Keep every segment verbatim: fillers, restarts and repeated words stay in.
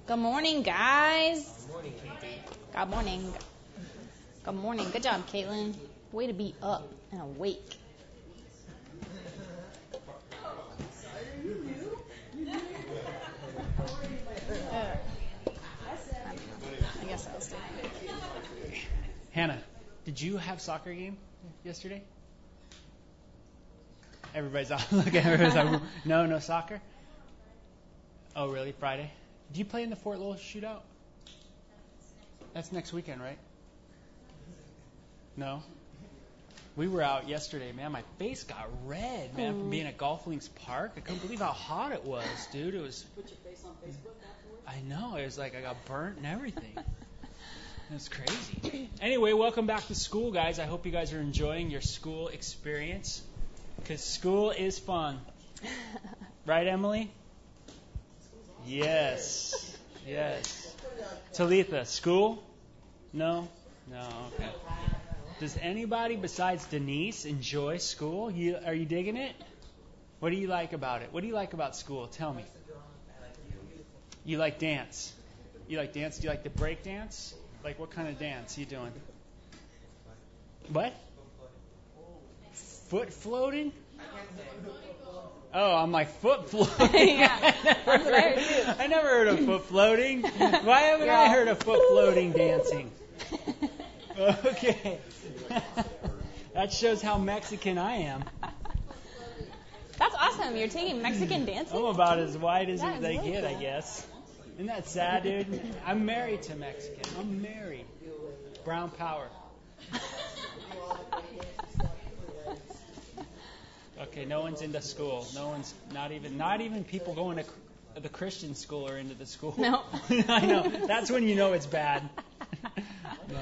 Good morning, guys. Good morning, Katie. Good morning. Good morning. Good job, Caitlin. Way to be up and awake. Uh, I guess I'll stay. Hannah, did you have soccer game yesterday? Everybody's out. Look, everybody's like, no, no soccer. Oh, really? Friday? Do you play in the Fort Lowell shootout? That's next weekend, right? No? We were out yesterday, man. My face got red, man, from being at Golf Links Park. I couldn't believe how hot it was, dude. It was. Put your face on Facebook afterwards? I know. It was like I got burnt and everything. It was crazy. Anyway, welcome back to school, guys. I hope you guys are enjoying your school experience, because school is fun. Right, Emily? Yes. Yes. Talitha, school? No? No, okay. Does anybody besides Denise enjoy school? You, are you digging it? What do you like about it? What do you like about school? Tell me. You like dance. You like dance? Do you like the break dance? Like what kind of dance are you doing? What? Foot floating? Oh, I'm like foot floating. Yeah, I, never that's what I heard, heard too. I never heard of foot floating. Why haven't You're I all- heard of foot floating dancing? Okay. That shows how Mexican I am. That's awesome. You're taking Mexican dancing? I'm about as white as That is they really get, I cool. guess. Isn't that sad, dude? I'm married to Mexican. I'm married. Brown power. Okay, no one's into school. No one's not even not even people going to cr- the Christian school are into the school. No. I know. That's when you know it's bad. No.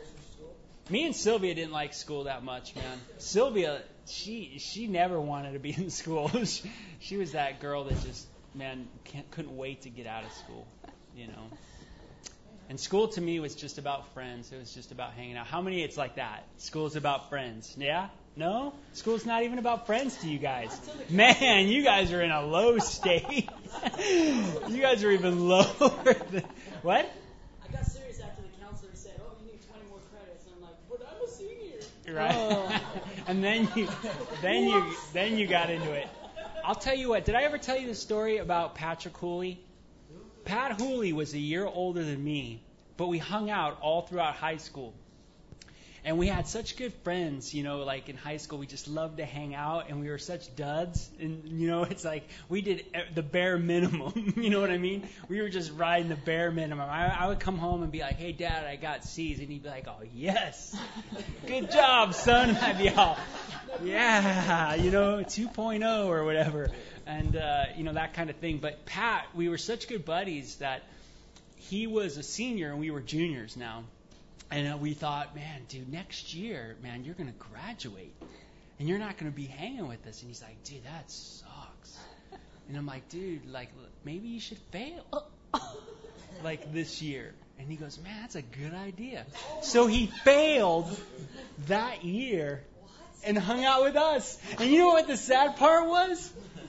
Me and Sylvia didn't like school that much, man. Sylvia, she she never wanted to be in school. she, she was that girl that just, man, can't, couldn't wait to get out of school, you know. And school to me was just about friends. It was just about hanging out. How many it's like that? School's about friends. Yeah? No? School's not even about friends to you guys. Man, you guys are in a low state. You guys are even lower than... What? I got serious after the counselor said, oh, you need twenty more credits. And I'm like, but I'm a senior. Right. Oh. And then you then you then you got into it. I'll tell you what, did I ever tell you the story about Patrick Hooley? Pat Hooley was a year older than me, but we hung out all throughout high school. And we had such good friends, you know, like in high school, we just loved to hang out, and we were such duds. And, you know, it's like we did the bare minimum, you know what I mean? We were just riding the bare minimum. I, I would come home and be like, hey, Dad, I got C's. And he'd be like, oh, yes, good job, son. And I'd be all, yeah, you know, two point oh or whatever. And, uh, you know, that kind of thing. But Pat, we were such good buddies that he was a senior and we were juniors now. And uh, we thought, man, dude, next year, man, you're going to graduate. And you're not going to be hanging with us. And he's like, dude, that sucks. And I'm like, dude, like, maybe you should fail. Like this year. And he goes, man, that's a good idea. So he failed that year and hung out with us. And you know what the sad part was?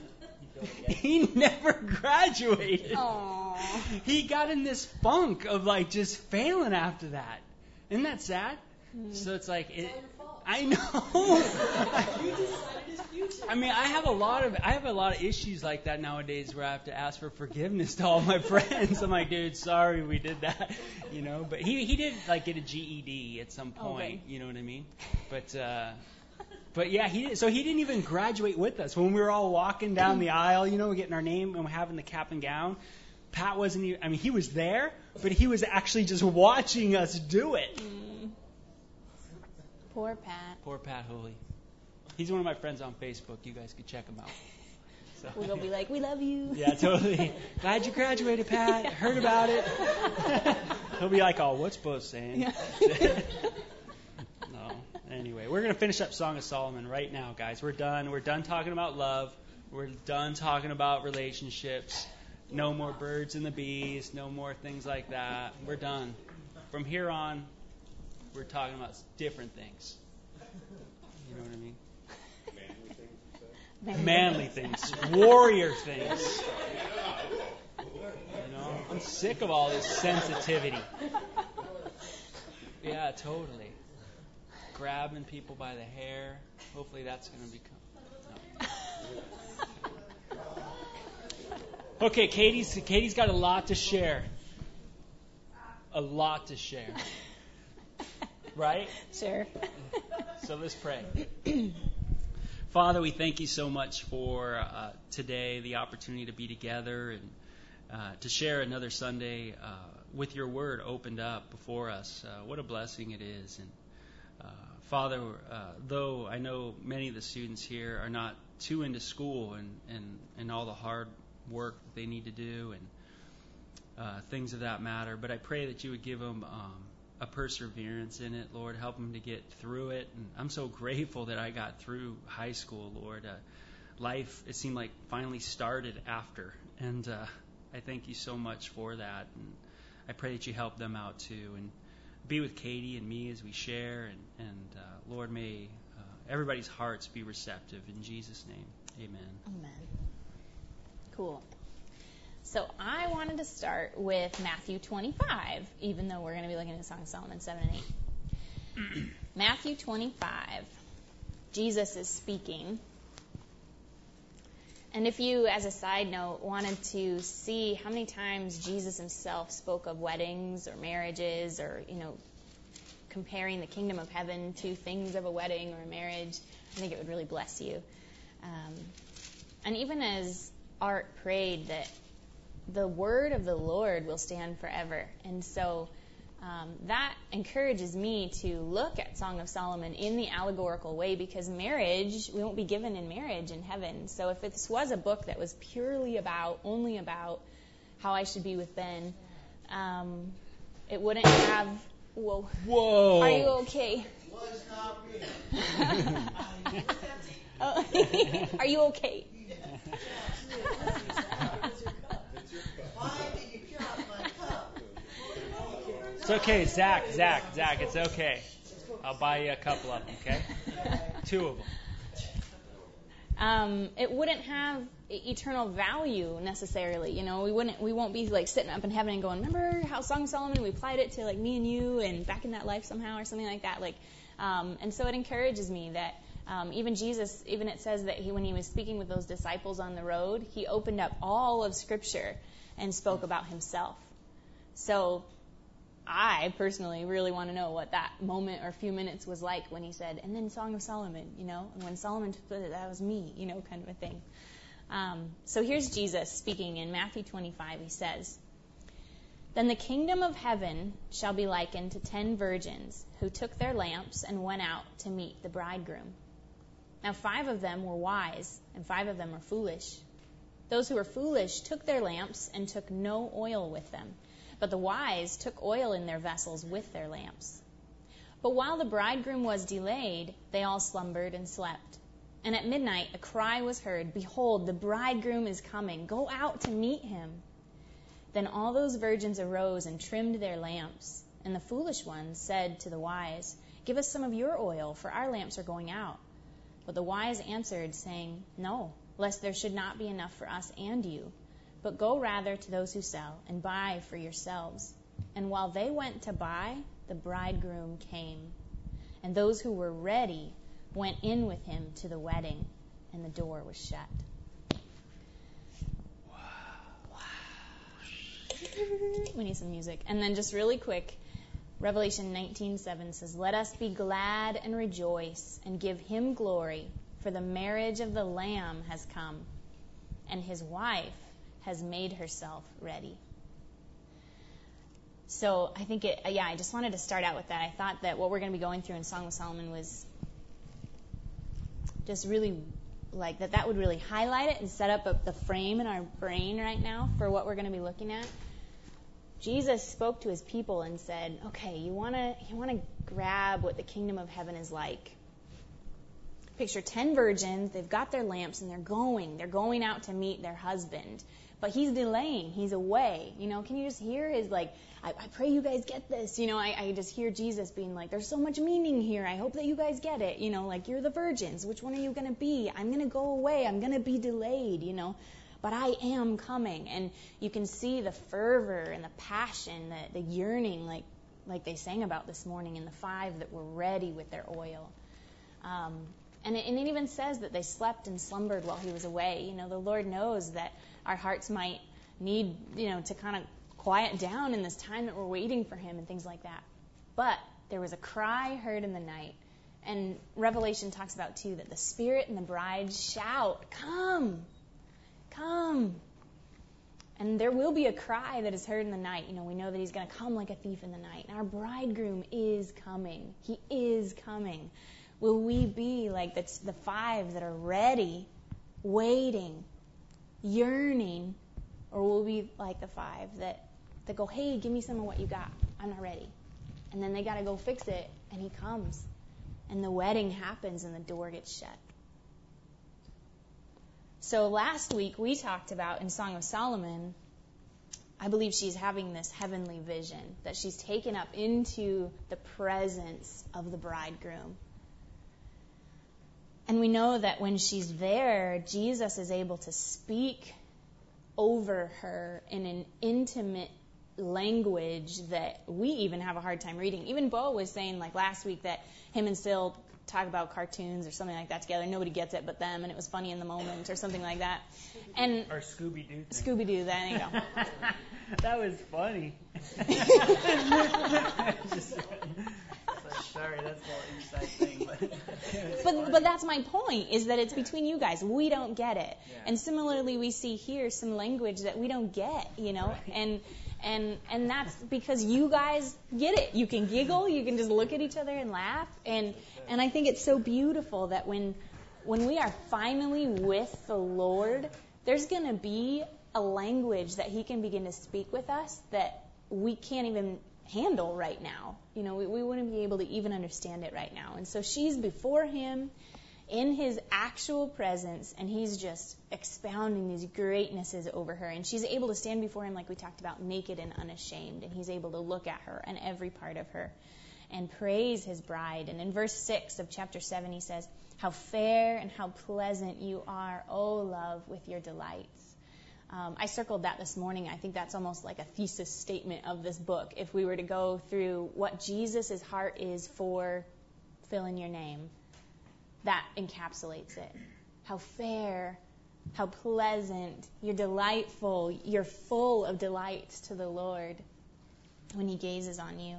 He never graduated. Aww. He got in this funk of like just failing after that. Isn't that sad? Mm. So it's like it, I know. You decided his future. I mean, I have a lot of I have a lot of issues like that nowadays where I have to ask for forgiveness to all my friends. I'm like, dude, sorry we did that, you know. But he he did like get a G E D at some point, Okay. you know what I mean? But uh, but yeah, he did, so he didn't even graduate with us when we were all walking down the aisle, you know, getting our name and having the cap and gown. Pat wasn't even, I mean, he was there, but he was actually just watching us do it. Mm. Poor Pat. Poor Pat Hooley. He's one of my friends on Facebook. You guys could check him out. So. We're going to be like, we love you. Yeah, totally. Glad you graduated, Pat. Heard about it. He'll be like, oh, what's Bo saying? Yeah. No. Anyway, we're going to finish up Song of Solomon right now, guys. We're done. We're done talking about love. We're done talking about relationships. No more birds and the bees. No more things like that. We're done. From here on, we're talking about different things. You know what I mean? Manly. Manly things. Warrior things. You know? I'm sick of all this sensitivity. Yeah, totally. Grabbing people by the hair. Hopefully that's going to become... No. Okay, Katie's, Katie's got a lot to share. A lot to share. Right? Sure. So let's pray. Father, we thank you so much for uh, today, the opportunity to be together and uh, to share another Sunday uh, with your word opened up before us. Uh, what a blessing it is. And uh, Father, uh, though I know many of the students here are not too into school and, and, and all the hard work that they need to do and uh, things of that matter, but I pray that you would give them um, a perseverance in it, Lord. Help them to get through it. And I'm so grateful that I got through high school, Lord. Uh, life, it seemed like, finally started after. And uh, I thank you so much for that. And I pray that you help them out too. And be with Katie and me as we share. And, and uh, Lord, may uh, everybody's hearts be receptive. In Jesus' name, amen. Amen. Cool. So I wanted to start with Matthew twenty-five, even though we're going to be looking at Song of Solomon seven and eight. Matthew twenty-five, Jesus is speaking. And if you, as a side note, wanted to see how many times Jesus himself spoke of weddings or marriages or, you know, comparing the kingdom of heaven to things of a wedding or a marriage, I think it would really bless you. Um, and even as Art prayed that the word of the Lord will stand forever. And so um, that encourages me to look at Song of Solomon in the allegorical way, because marriage, we won't be given in marriage in heaven. So if this was a book that was purely about, only about how I should be with Ben, um, it wouldn't have... Whoa. Whoa. Are you okay? Was not me. Oh, are you okay? Why did you drop my cup? It's okay, Zach, Zach, Zach, it's okay. I'll buy you a couple of them, okay? Two of them. Um, it wouldn't have eternal value necessarily, you know. We wouldn't, we won't be like sitting up in heaven and going, remember how Song of Solomon, we applied it to like me and you and back in that life somehow or something like that. Like, um, and so it encourages me that um, even Jesus, even it says that he, when he was speaking with those disciples on the road, he opened up all of Scripture and spoke about himself. So I personally really want to know what that moment or few minutes was like when he said, and then Song of Solomon, you know, and when Solomon put it, that was me, you know, kind of a thing. Um, so here's Jesus speaking in Matthew twenty-five. He says, "Then the kingdom of heaven shall be likened to ten virgins who took their lamps and went out to meet the bridegroom. Now five of them were wise, and five of them were foolish. Those who were foolish took their lamps and took no oil with them. But the wise took oil in their vessels with their lamps. But while the bridegroom was delayed, they all slumbered and slept. And at midnight a cry was heard, 'Behold, the bridegroom is coming. Go out to meet him.' Then all those virgins arose and trimmed their lamps. And the foolish ones said to the wise, 'Give us some of your oil, for our lamps are going out.' But the wise answered, saying, 'No, lest there should not be enough for us and you. But go rather to those who sell, and buy for yourselves.' And while they went to buy, the bridegroom came. And those who were ready went in with him to the wedding, and the door was shut." Wow. Wow. We need some music. And then just really quick, Revelation nineteen seven says, "Let us be glad and rejoice and give him glory, for the marriage of the Lamb has come, and his wife has made herself ready." So I think it, yeah, I just wanted to start out with that. I thought that what we're going to be going through in Song of Solomon was just really, like, that that would really highlight it and set up a, the frame in our brain right now for what we're going to be looking at. Jesus spoke to his people and said, okay, you want to you want to grab what the kingdom of heaven is like. Picture ten virgins, they've got their lamps, and they're going. They're going out to meet their husband. But he's delaying. He's away. You know, can you just hear his, like, I, I pray you guys get this. You know, I, I just hear Jesus being like, there's so much meaning here. I hope that you guys get it. You know, like, you're the virgins. Which one are you going to be? I'm going to go away. I'm going to be delayed, you know. but I am coming. And you can see the fervor and the passion, the, the yearning, like like they sang about this morning in the five that were ready with their oil. Um, and, it, and it even says that they slept and slumbered while he was away. You know, the Lord knows that our hearts might need, you know, to kind of quiet down in this time that we're waiting for him and things like that. But there was a cry heard in the night. And Revelation talks about, too, that the Spirit and the bride shout, "Come, come." And there will be a cry that is heard in the night. You know, we know that he's going to come like a thief in the night. And our bridegroom is coming. He is coming. Will we be like the, the five that are ready, waiting, yearning, or will we be like the five that, that go, "Hey, give me some of what you got. I'm not ready." And then they got to go fix it, and he comes. And the wedding happens, and the door gets shut. So last week we talked about in Song of Solomon, I believe she's having this heavenly vision, that she's taken up into the presence of the bridegroom. And we know that when she's there, Jesus is able to speak over her in an intimate language that we even have a hard time reading. Even Bo was saying like last week that him and Sil talk about cartoons or something like that together. Nobody gets it but them, and it was funny in the moment or something like that. And or Scooby-Doo. Scooby-Doo, there you go. That was funny. Just, sorry, that's a little inside thing. But, but but that's my point, is that it's between you guys. We don't get it. Yeah. And similarly, we see here some language that we don't get, you know, Right. and and and that's because you guys get it. You can giggle, you can just look at each other and laugh, and and I think it's so beautiful that when when we are finally with the Lord, there's going to be a language that he can begin to speak with us that we can't even handle right now. You know, we, we wouldn't be able to even understand it right now. And so she's before him in his actual presence, and he's just expounding these greatnesses over her. And she's able to stand before him, like we talked about, naked and unashamed. And he's able to look at her and every part of her and praise his bride. And in verse six of chapter seven, he says, "How fair and how pleasant you are, O love, with your delights." Um, I circled that this morning. I think that's almost like a thesis statement of this book. If we were to go through what Jesus' heart is for, fill in your name, that encapsulates it. How fair, how pleasant, you're delightful, you're full of delights to the Lord when he gazes on you.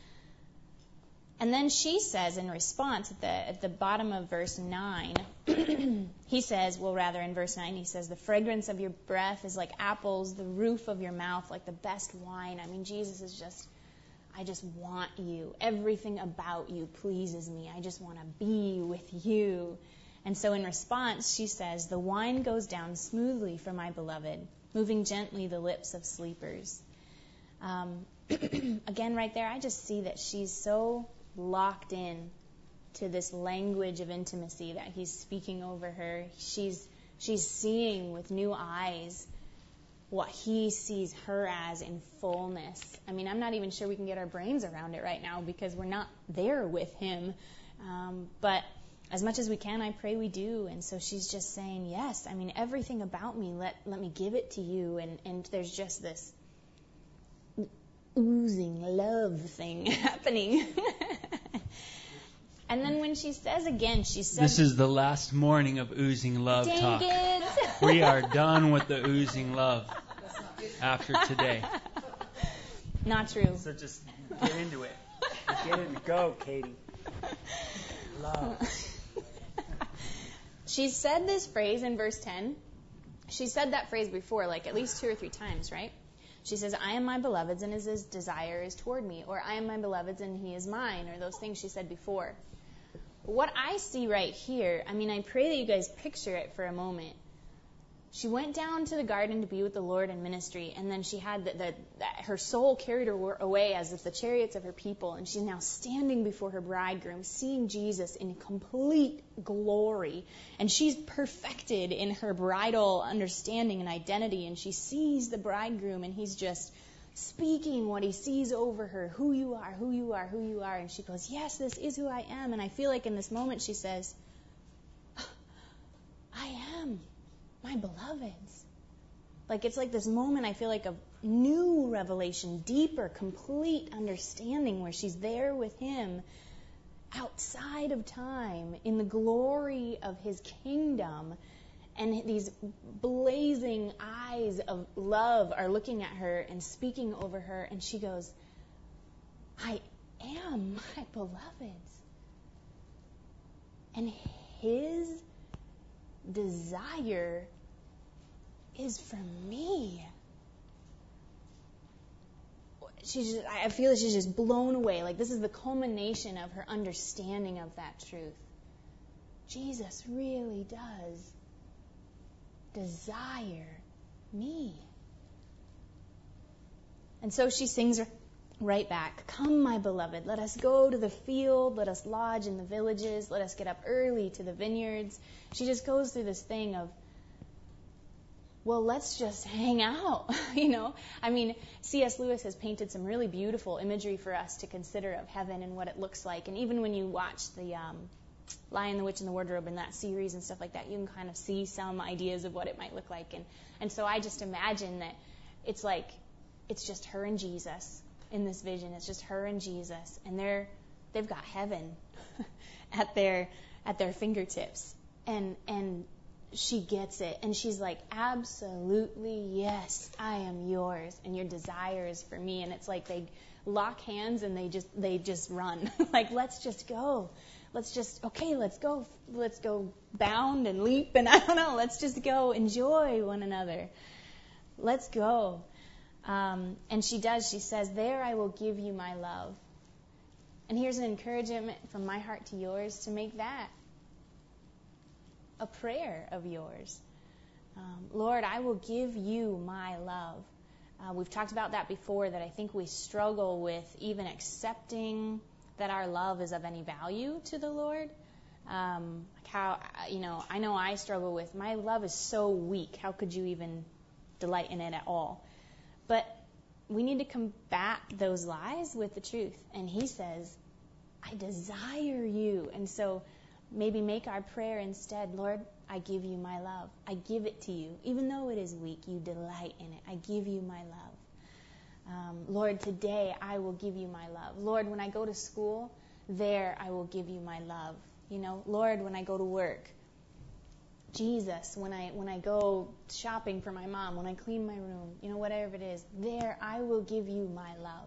And then she says in response at the at the bottom of verse nine, he says, well, rather in verse nine, he says, "The fragrance of your breath is like apples, the roof of your mouth like the best wine." I mean, Jesus is just, I just want you. Everything about you pleases me. I just want to be with you. And so in response, she says, "The wine goes down smoothly for my beloved, moving gently the lips of sleepers." Um, again, right there, I just see that she's so locked in to this language of intimacy that he's speaking over her. She's she's seeing with new eyes what he sees her as in fullness. I mean, I'm not even sure we can get our brains around it right now because we're not there with him. Um, but as much as we can, I pray we do. And so she's just saying, yes, I mean, everything about me, let let me give it to you. And, and there's just this oozing love thing happening. And then when she says again, she says, "This is the last morning of oozing love Dang talk. it. We are done with the oozing love after today." Not true. so just get into it. Get it and go, Katie. Love. She said this phrase in verse ten. She said that phrase before, like at least two or three times, right? She says, "I am my beloved's and his desire is toward me," or "I am my beloved's and he is mine," or those things she said before. What I see right here, I mean, I pray that you guys picture it for a moment. She went down to the garden to be with the Lord in ministry, and then she had the, the, the, her soul carried her away as if the chariots of her people, and she's now standing before her bridegroom, seeing Jesus in complete glory, and she's perfected in her bridal understanding and identity, and she sees the bridegroom, and he's just speaking what he sees over her, who you are, who you are, who you are, and she goes, yes, this is who I am, and I feel like in this moment she says, I am my beloveds. Like it's like this moment, I feel like, of new revelation, deeper, complete understanding where she's there with him outside of time in the glory of his kingdom. And these blazing eyes of love are looking at her and speaking over her. And she goes, I am my beloved's. And his desire is for me. She's just, I feel like she's just blown away. Like this is the culmination of her understanding of that truth. Jesus really does desire me. And so she sings right back, come, my beloved, let us go to the field, let us lodge in the villages, let us get up early to the vineyards. She just goes through this thing of, well, let's just hang out, you know. I mean, C S Lewis has painted some really beautiful imagery for us to consider of heaven and what it looks like. And even when you watch the um, Lion, the Witch, and the Wardrobe in that series and stuff like that, you can kind of see some ideas of what it might look like. And, and so I just imagine that it's like, it's just her and Jesus in this vision. It's just her and Jesus. And they're, they've got heaven at their, at their fingertips. And, and, she gets it, and she's like, absolutely, yes, I am yours, and your desire is for me. And it's like they lock hands and they just they just run. Like, let's just go. Let's just, okay, let's go. Let's go bound and leap, and I don't know, let's just go enjoy one another. Let's go. Um, and she does. She says, there I will give you my love. And here's an encouragement from my heart to yours to make that a prayer of yours. Um, Lord, I will give you my love. Uh, we've talked about that before, that I think we struggle with even accepting that our love is of any value to the Lord. Um, how, you know, I know I struggle with, my love is so weak. How could you even delight in it at all? But we need to combat those lies with the truth. And he says, I desire you. And so maybe make our prayer instead, Lord, I give you my love. I give it to you. Even though it is weak, you delight in it. I give you my love. Um, Lord, today I will give you my love. Lord, when I go to school, there I will give you my love. You know, Lord, when I go to work, Jesus, when I when I go shopping for my mom, when I clean my room, you know, whatever it is, there I will give you my love.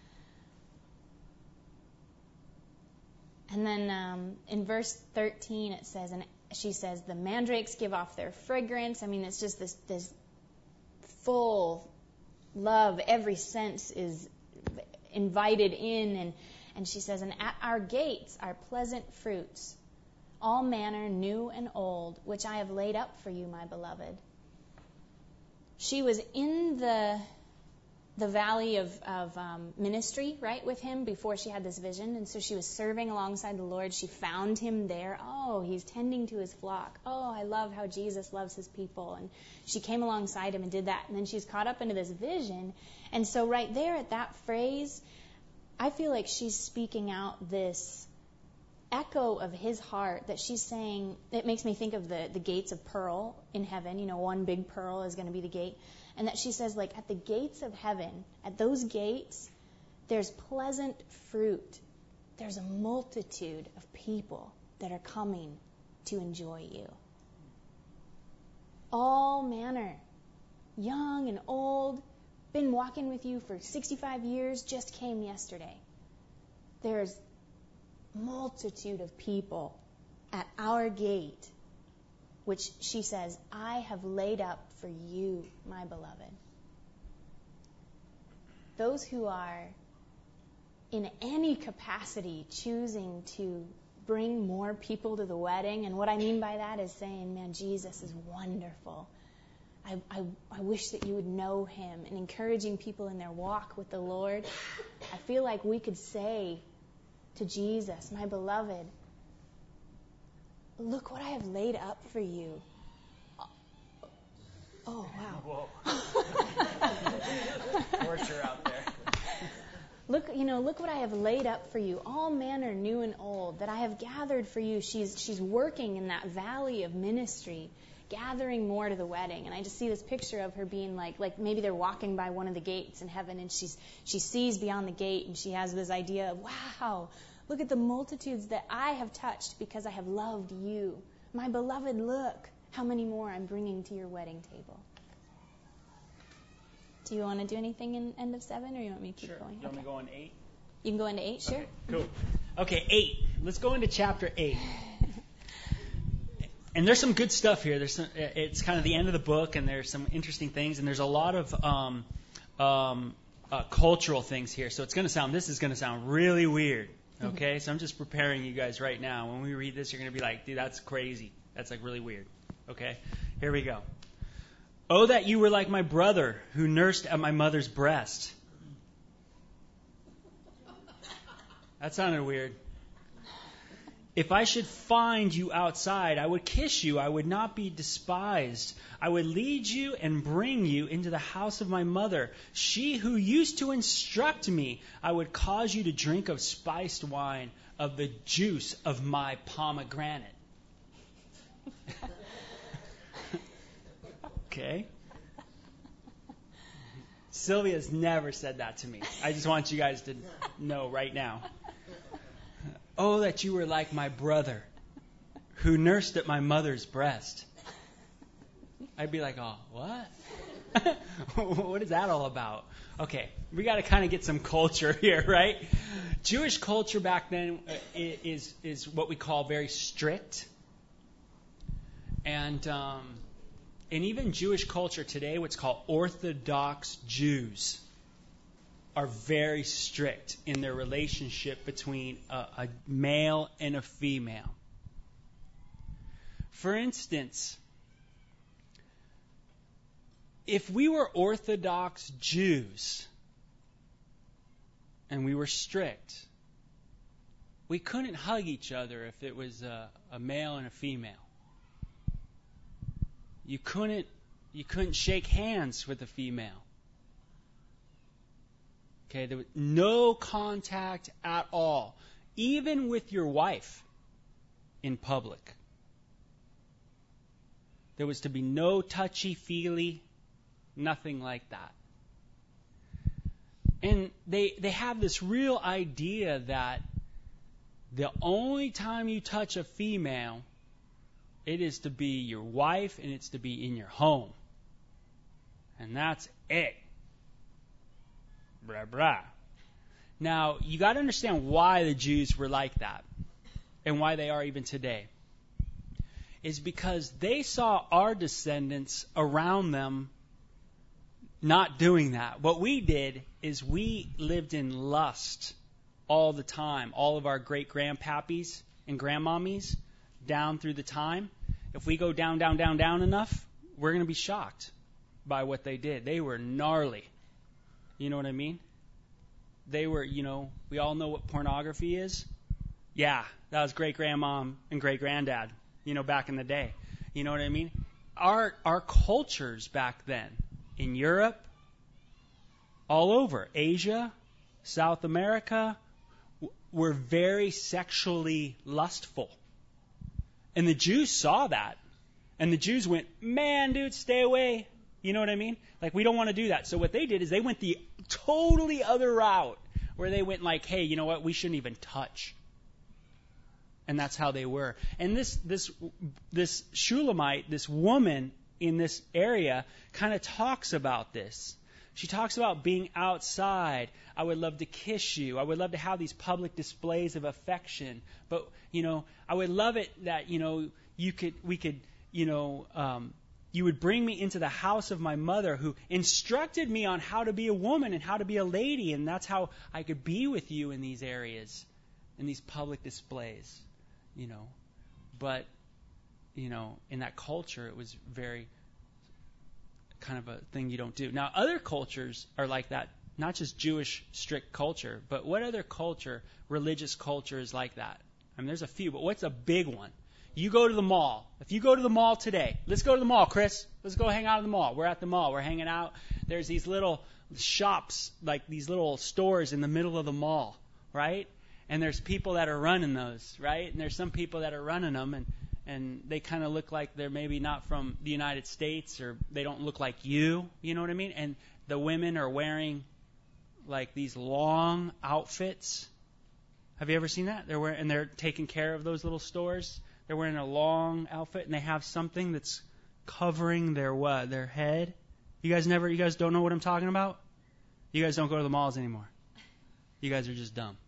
And then um, in verse thirteen it says, and she says, the mandrakes give off their fragrance. I mean, it's just this this full love. Every sense is invited in. And, and she says, and at our gates are pleasant fruits, all manner new and old, which I have laid up for you, my beloved. She was in the the valley of, of um, ministry, right, with him before she had this vision. And so she was serving alongside the Lord. She found him there. Oh, he's tending to his flock. Oh, I love how Jesus loves his people. And she came alongside him and did that. And then she's caught up into this vision. And so right there at that phrase, I feel like she's speaking out this echo of his heart, that she's saying, it makes me think of the, the gates of pearl in heaven. You know, one big pearl is going to be the gate. And that she says, like, at the gates of heaven, at those gates, there's pleasant fruit. There's a multitude of people that are coming to enjoy you. All manner, young and old, been walking with you for sixty-five years, just came yesterday. There's multitude of people at our gate, which she says, I have laid up for you, my beloved. Those who are in any capacity choosing to bring more people to the wedding, and what I mean by that is saying, man, Jesus is wonderful. I, I, I wish that you would know him, and encouraging people in their walk with the Lord. I feel like we could say to Jesus, my beloved, look what I have laid up for you. Oh, wow. Whoa. Torture out there. Look, you know, look what I have laid up for you, all manner new and old, that I have gathered for you. She's she's working in that valley of ministry, gathering more to the wedding. And I just see this picture of her being like, like maybe they're walking by one of the gates in heaven, and she's she sees beyond the gate, and she has this idea of, wow, look at the multitudes that I have touched because I have loved you. My beloved, look how many more I'm bringing to your wedding table. Do you want to do anything in end of seven, or you want me to keep Sure. going? You want Okay. me to go on eight? You can go into eight, sure. Okay, cool. Okay, eight. Let's go into chapter eight. And there's some good stuff here. There's some, it's kind of the end of the book, and there's some interesting things, and there's a lot of um, um, uh, cultural things here. So it's going to sound, this is going to sound really weird. Okay, so I'm just preparing you guys right now. When we read this, you're going to be like, dude, that's crazy. That's like really weird. Okay, here we go. Oh, that you were like my brother who nursed at my mother's breast. That sounded weird. If I should find you outside, I would kiss you. I would not be despised. I would lead you and bring you into the house of my mother. She who used to instruct me, I would cause you to drink of spiced wine, of the juice of my pomegranate. Okay. Sylvia's never said that to me. I just want you guys to know right now. Oh, that you were like my brother who nursed at my mother's breast. I'd be like, oh, what? What is that all about? Okay, we got to kind of get some culture here, right? Jewish culture back then is is what we call very strict. And um, and even Jewish culture today, what's called Orthodox Jews, are very strict in their relationship between a, a male and a female. For instance, if we were Orthodox Jews and we were strict, we couldn't hug each other if it was a, a male and a female. You couldn't you couldn't shake hands with a female. Okay, there was no contact at all, even with your wife in public. There was to be no touchy-feely, nothing like that. And they they have this real idea that the only time you touch a female, it is to be your wife and it's to be in your home. And that's it. Blah, blah. Now, you got to understand why the Jews were like that and why they are even today. Is because they saw our descendants around them not doing that. What we did is we lived in lust all the time. All of our great-grandpappies and grandmommies down through the time. If we go down, down, down, down enough, we're going to be shocked by what they did. They were gnarly. You know what I mean? They were, you know, we all know what pornography is. Yeah, that was great-grandmom and great-granddad, you know, back in the day. You know what I mean? Our our cultures back then, in Europe, all over, Asia, South America, w- were very sexually lustful. And the Jews saw that. And the Jews went, man, dude, stay away. You know what I mean? Like, we don't want to do that. So what they did is they went the totally other route, where they went like, hey, you know what? We shouldn't even touch. And that's how they were. And this this this Shulamite, this woman in this area, kind of talks about this. She talks about being outside. I would love to kiss you. I would love to have these public displays of affection. But, you know, I would love it that, you know, you could, we could, you know, um, you would bring me into the house of my mother, who instructed me on how to be a woman and how to be a lady. And that's how I could be with you in these areas, in these public displays, you know. But, you know, in that culture, it was very kind of a thing you don't do. Now, other cultures are like that, not just Jewish strict culture, but what other culture, religious culture, is like that? I mean, there's a few, but what's a big one? You go to the mall. If you go to the mall today, let's go to the mall, Chris. Let's go hang out at the mall. We're at the mall. We're hanging out. There's these little shops, like these little stores in the middle of the mall, right? And there's people that are running those, right? And there's some people that are running them, and and they kind of look like they're maybe not from the United States, or they don't look like you, you know what I mean? And the women are wearing like these long outfits. Have you ever seen that? They're wearing, and they're taking care of those little stores. They're wearing a long outfit, and they have something that's covering their what? Their head. You guys never, you guys don't know what I'm talking about? You guys don't go to the malls anymore. You guys are just dumb.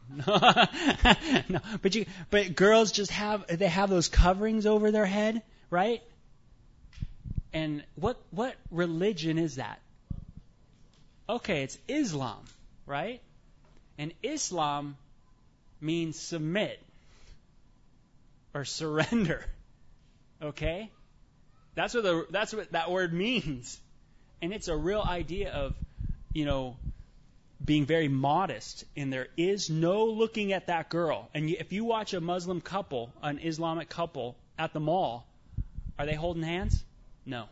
No, but you, but girls just have, they have those coverings over their head, right? And what, what religion is that? Okay, it's Islam, right? And Islam means submit or surrender. Okay? That's what the, that's what that word means. And it's a real idea of, you know, being very modest, and there is no looking at that girl. And if you watch a Muslim couple, an Islamic couple at the mall, are they holding hands? No.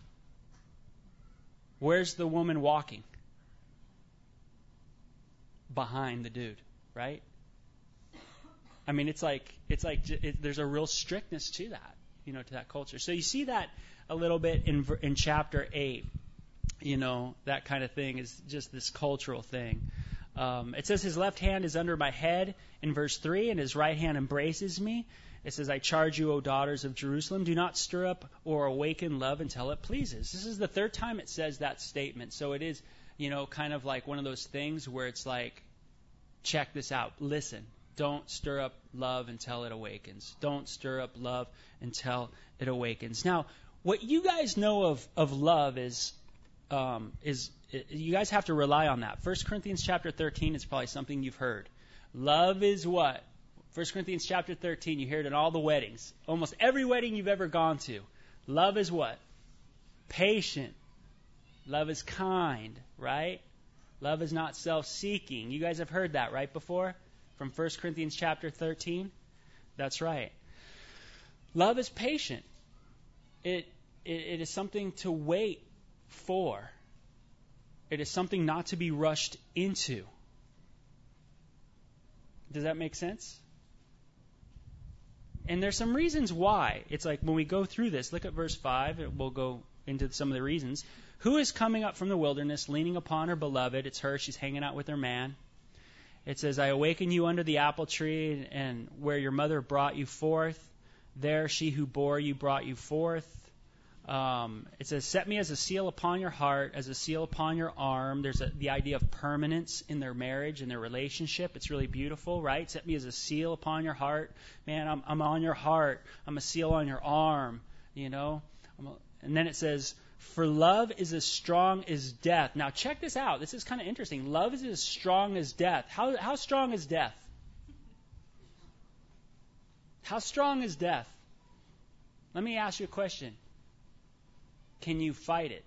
Where's the woman walking? Behind the dude, right? I mean, it's like it's like it, there's a real strictness to that, you know, to that culture. So you see that a little bit in in chapter eight. You know, that kind of thing is just this cultural thing. Um, it says his left hand is under my head in verse three, and his right hand embraces me. It says, I charge you, O daughters of Jerusalem, do not stir up or awaken love until it pleases. This is the third time it says that statement. So it is, you know, kind of like one of those things where it's like, check this out. Listen, don't stir up love until it awakens. Don't stir up love until it awakens. Now, what you guys know of, of love is... Um, is you guys have to rely on that. First Corinthians chapter thirteen is probably something you've heard. Love is what? First Corinthians chapter thirteen, you hear it in all the weddings. Almost every wedding you've ever gone to. Love is what? Patient. Love is kind, right? Love is not self-seeking. You guys have heard that, right, before? From First Corinthians chapter thirteen? That's right. Love is patient. It, it, it is something to wait for. It is something not to be rushed into. Does that make sense? And there's some reasons why. It's like when we go through this, look at verse five, and we'll go into some of the reasons. Who is coming up from the wilderness, leaning upon her beloved? It's her. She's hanging out with her man. It says, I awaken you under the apple tree, and where your mother brought you forth, there she who bore you brought you forth. Um, it says, set me as a seal upon your heart, as a seal upon your arm. There's a, the idea of permanence in their marriage and their relationship. It's really beautiful, right? Set me as a seal upon your heart. Man, I'm, I'm on your heart. I'm a seal on your arm, you know. I'm a, and then it says, for love is as strong as death. Now, check this out. This is kind of interesting. Love is as strong as death. How, how strong is death? How strong is death? Let me ask you a question. Can you fight it?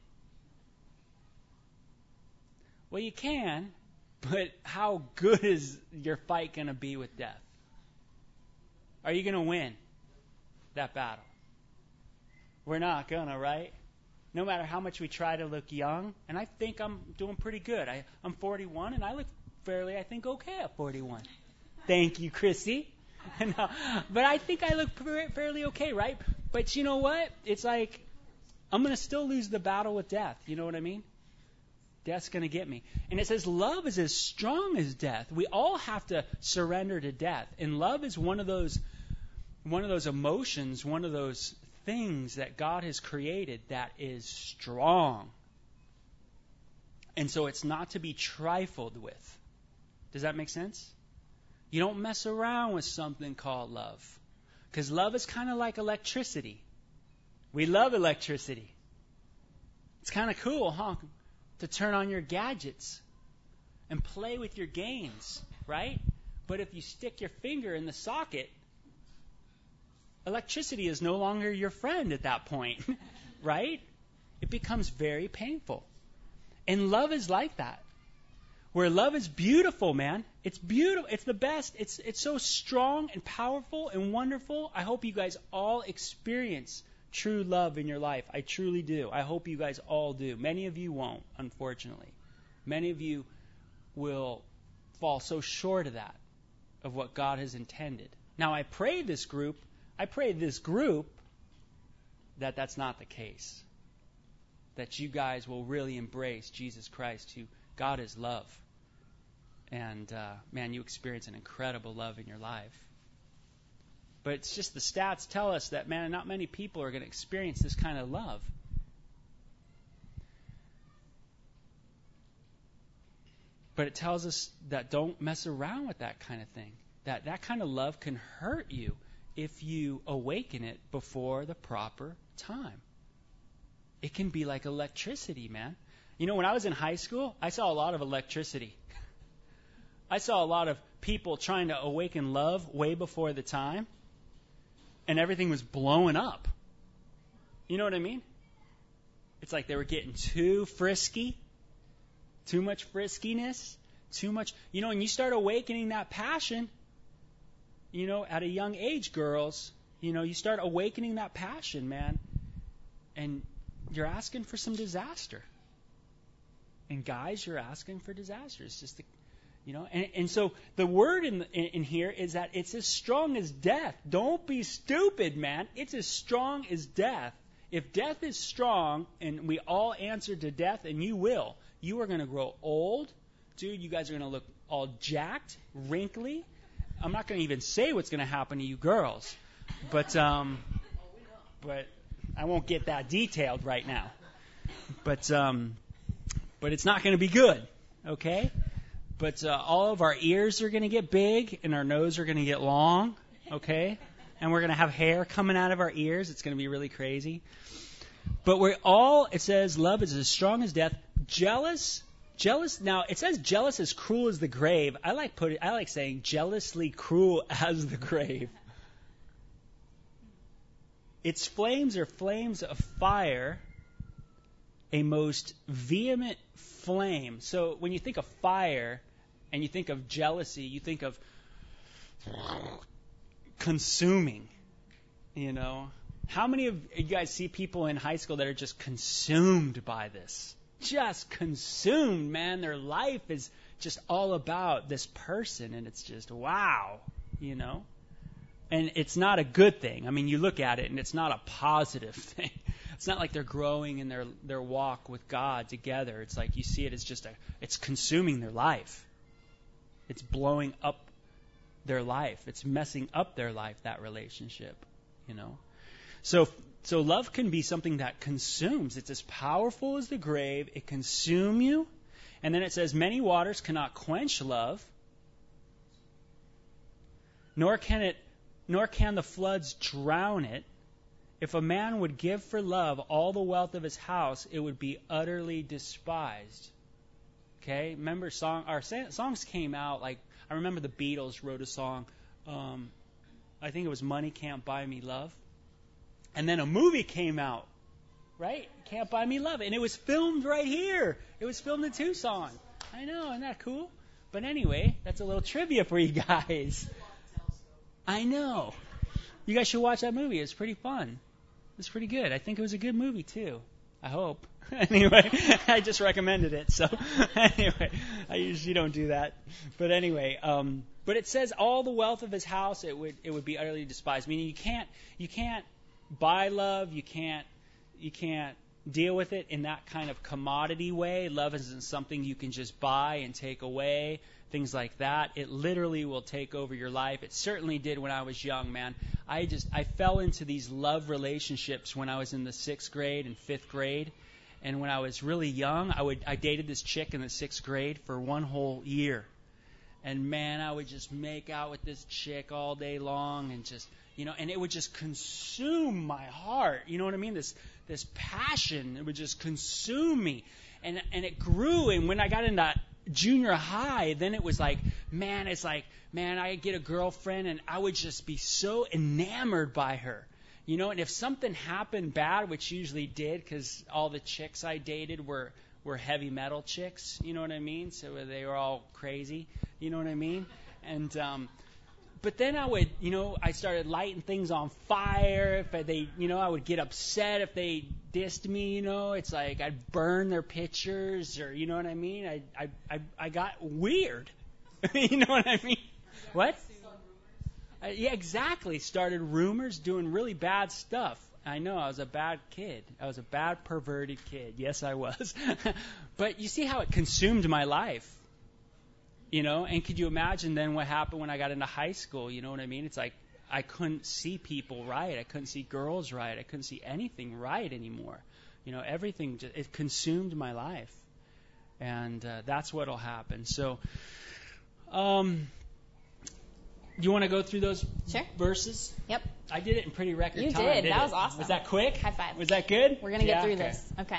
Well, you can, but how good is your fight going to be with death? Are you going to win that battle? We're not going to, right? No matter how much we try to look young, and I think I'm doing pretty good. I, I'm forty-one, and I look fairly, I think, okay at forty-one. Thank you, Chrissy. No, but I think I look fairly okay, right? But you know what? It's like, I'm going to still lose the battle with death. You know what I mean? Death's going to get me. And it says love is as strong as death. We all have to surrender to death. And love is one of those one of those emotions, one of those things that God has created that is strong. And so it's not to be trifled with. Does that make sense? You don't mess around with something called love. Because love is kind of like electricity. We love electricity. It's kind of cool, huh? To turn on your gadgets and play with your games, right? But if you stick your finger in the socket, electricity is no longer your friend at that point, right? It becomes very painful. And love is like that. Where love is beautiful, man. It's beautiful. It's the best. It's it's so strong and powerful and wonderful. I hope you guys all experience true love in your life. I truly do. I hope you guys all do. Many of you won't, unfortunately. Many of you will fall so short of that, of what God has intended. Now, I pray this group I pray this group that that's not the case. That you guys will really embrace Jesus Christ, who God is love. And, uh, man, you experience an incredible love in your life. But it's just the stats tell us that, man, not many people are going to experience this kind of love. But it tells us that don't mess around with that kind of thing. That that kind of love can hurt you if you awaken it before the proper time. It can be like electricity, man. You know, when I was in high school, I saw a lot of electricity. I saw a lot of people trying to awaken love way before the time, and everything was blowing up. You know what I mean? It's like they were getting too frisky, too much friskiness, too much, you know, and you start awakening that passion, you know, at a young age, girls, you know, you start awakening that passion, man, and you're asking for some disaster. And guys, you're asking for disaster. It's just the You know, and, and so the word in, in in here is that it's as strong as death. Don't be stupid, man. It's as strong as death. If death is strong and we all answer to death, and you will, you are going to grow old. Dude, you guys are going to look all jacked, wrinkly. I'm not going to even say what's going to happen to you girls. But, um, but I won't get that detailed right now. But, um, but it's not going to be good, okay? But uh, all of our ears are going to get big, and our nose are going to get long, okay? And we're going to have hair coming out of our ears. It's going to be really crazy. But we're all, it says, love is as strong as death. Jealous, jealous. Now, it says jealous as cruel as the grave. I like put it, I like saying jealously cruel as the grave. Its flames are flames of fire, a most vehement flame. So when you think of fire and you think of jealousy, you think of consuming, you know. How many of you guys see people in high school that are just consumed by this? Just consumed, man. Their life is just all about this person, and it's just, wow, you know. And it's not a good thing. I mean, you look at it, and it's not a positive thing. It's not like they're growing in their their walk with God together. It's like you see it as just a, it's consuming their life. It's blowing up their life. It's messing up their life, that relationship, you know. So so love can be something that consumes. It's as powerful as the grave. It consumes you. And then it says, many waters cannot quench love, nor can it, nor can the floods drown it. If a man would give for love all the wealth of his house, it would be utterly despised. Okay, remember song? Our songs came out like I remember the Beatles wrote a song. Um, I think it was "Money Can't Buy Me Love," and then a movie came out, right? "Can't Buy Me Love," and it was filmed right here. It was filmed in Tucson. I know, isn't that cool? But anyway, that's a little trivia for you guys. I know. You guys should watch that movie. It's pretty fun. It's pretty good. I think it was a good movie, too. I hope. Anyway, I just recommended it. So anyway, I usually don't do that. But anyway, um, but it says all the wealth of his house, it would it would be utterly despised. Meaning you can't you can't buy love. You can't you can't deal with it in that kind of commodity way. Love isn't something you can just buy and take away. Things like that. It literally will take over your life. It certainly did when I was young, man. I just I fell into these love relationships when I was in the sixth grade and fifth grade. And when I was really young, I would I dated this chick in the sixth grade for one whole year. And man, I would just make out with this chick all day long and just, you know, and it would just consume my heart. You know what I mean? This this passion, it would just consume me. And and it grew, and when I got into junior high, then it was like, man, it's like, man, I get a girlfriend and I would just be so enamored by her, you know, and if something happened bad, which usually did, because all the chicks I dated were, were heavy metal chicks, you know what I mean, so they were all crazy, you know what I mean, and, um, but then I would, you know, I started lighting things on fire. If they, you know, I would get upset if they dissed me, you know. It's like I'd burn their pictures, or you know what I mean. I, I, I, I got weird. You know what I mean? What? Uh, yeah, exactly. Started rumors, doing really bad stuff. I know, I was a bad kid. I was a bad, perverted kid. Yes, I was. But you see how it consumed my life. You know, and could you imagine then what happened when I got into high school? You know what I mean? It's like I couldn't see people right. I couldn't see girls right. I couldn't see anything right anymore. You know, everything, just, it consumed my life. And uh, that's what will happen. So, um, you want to go through those Sure. verses? Yep. I did it in pretty record You time. did. did That it? was awesome. Was that quick? High five. Was that good? We're going to get Yeah, through okay. this. Okay.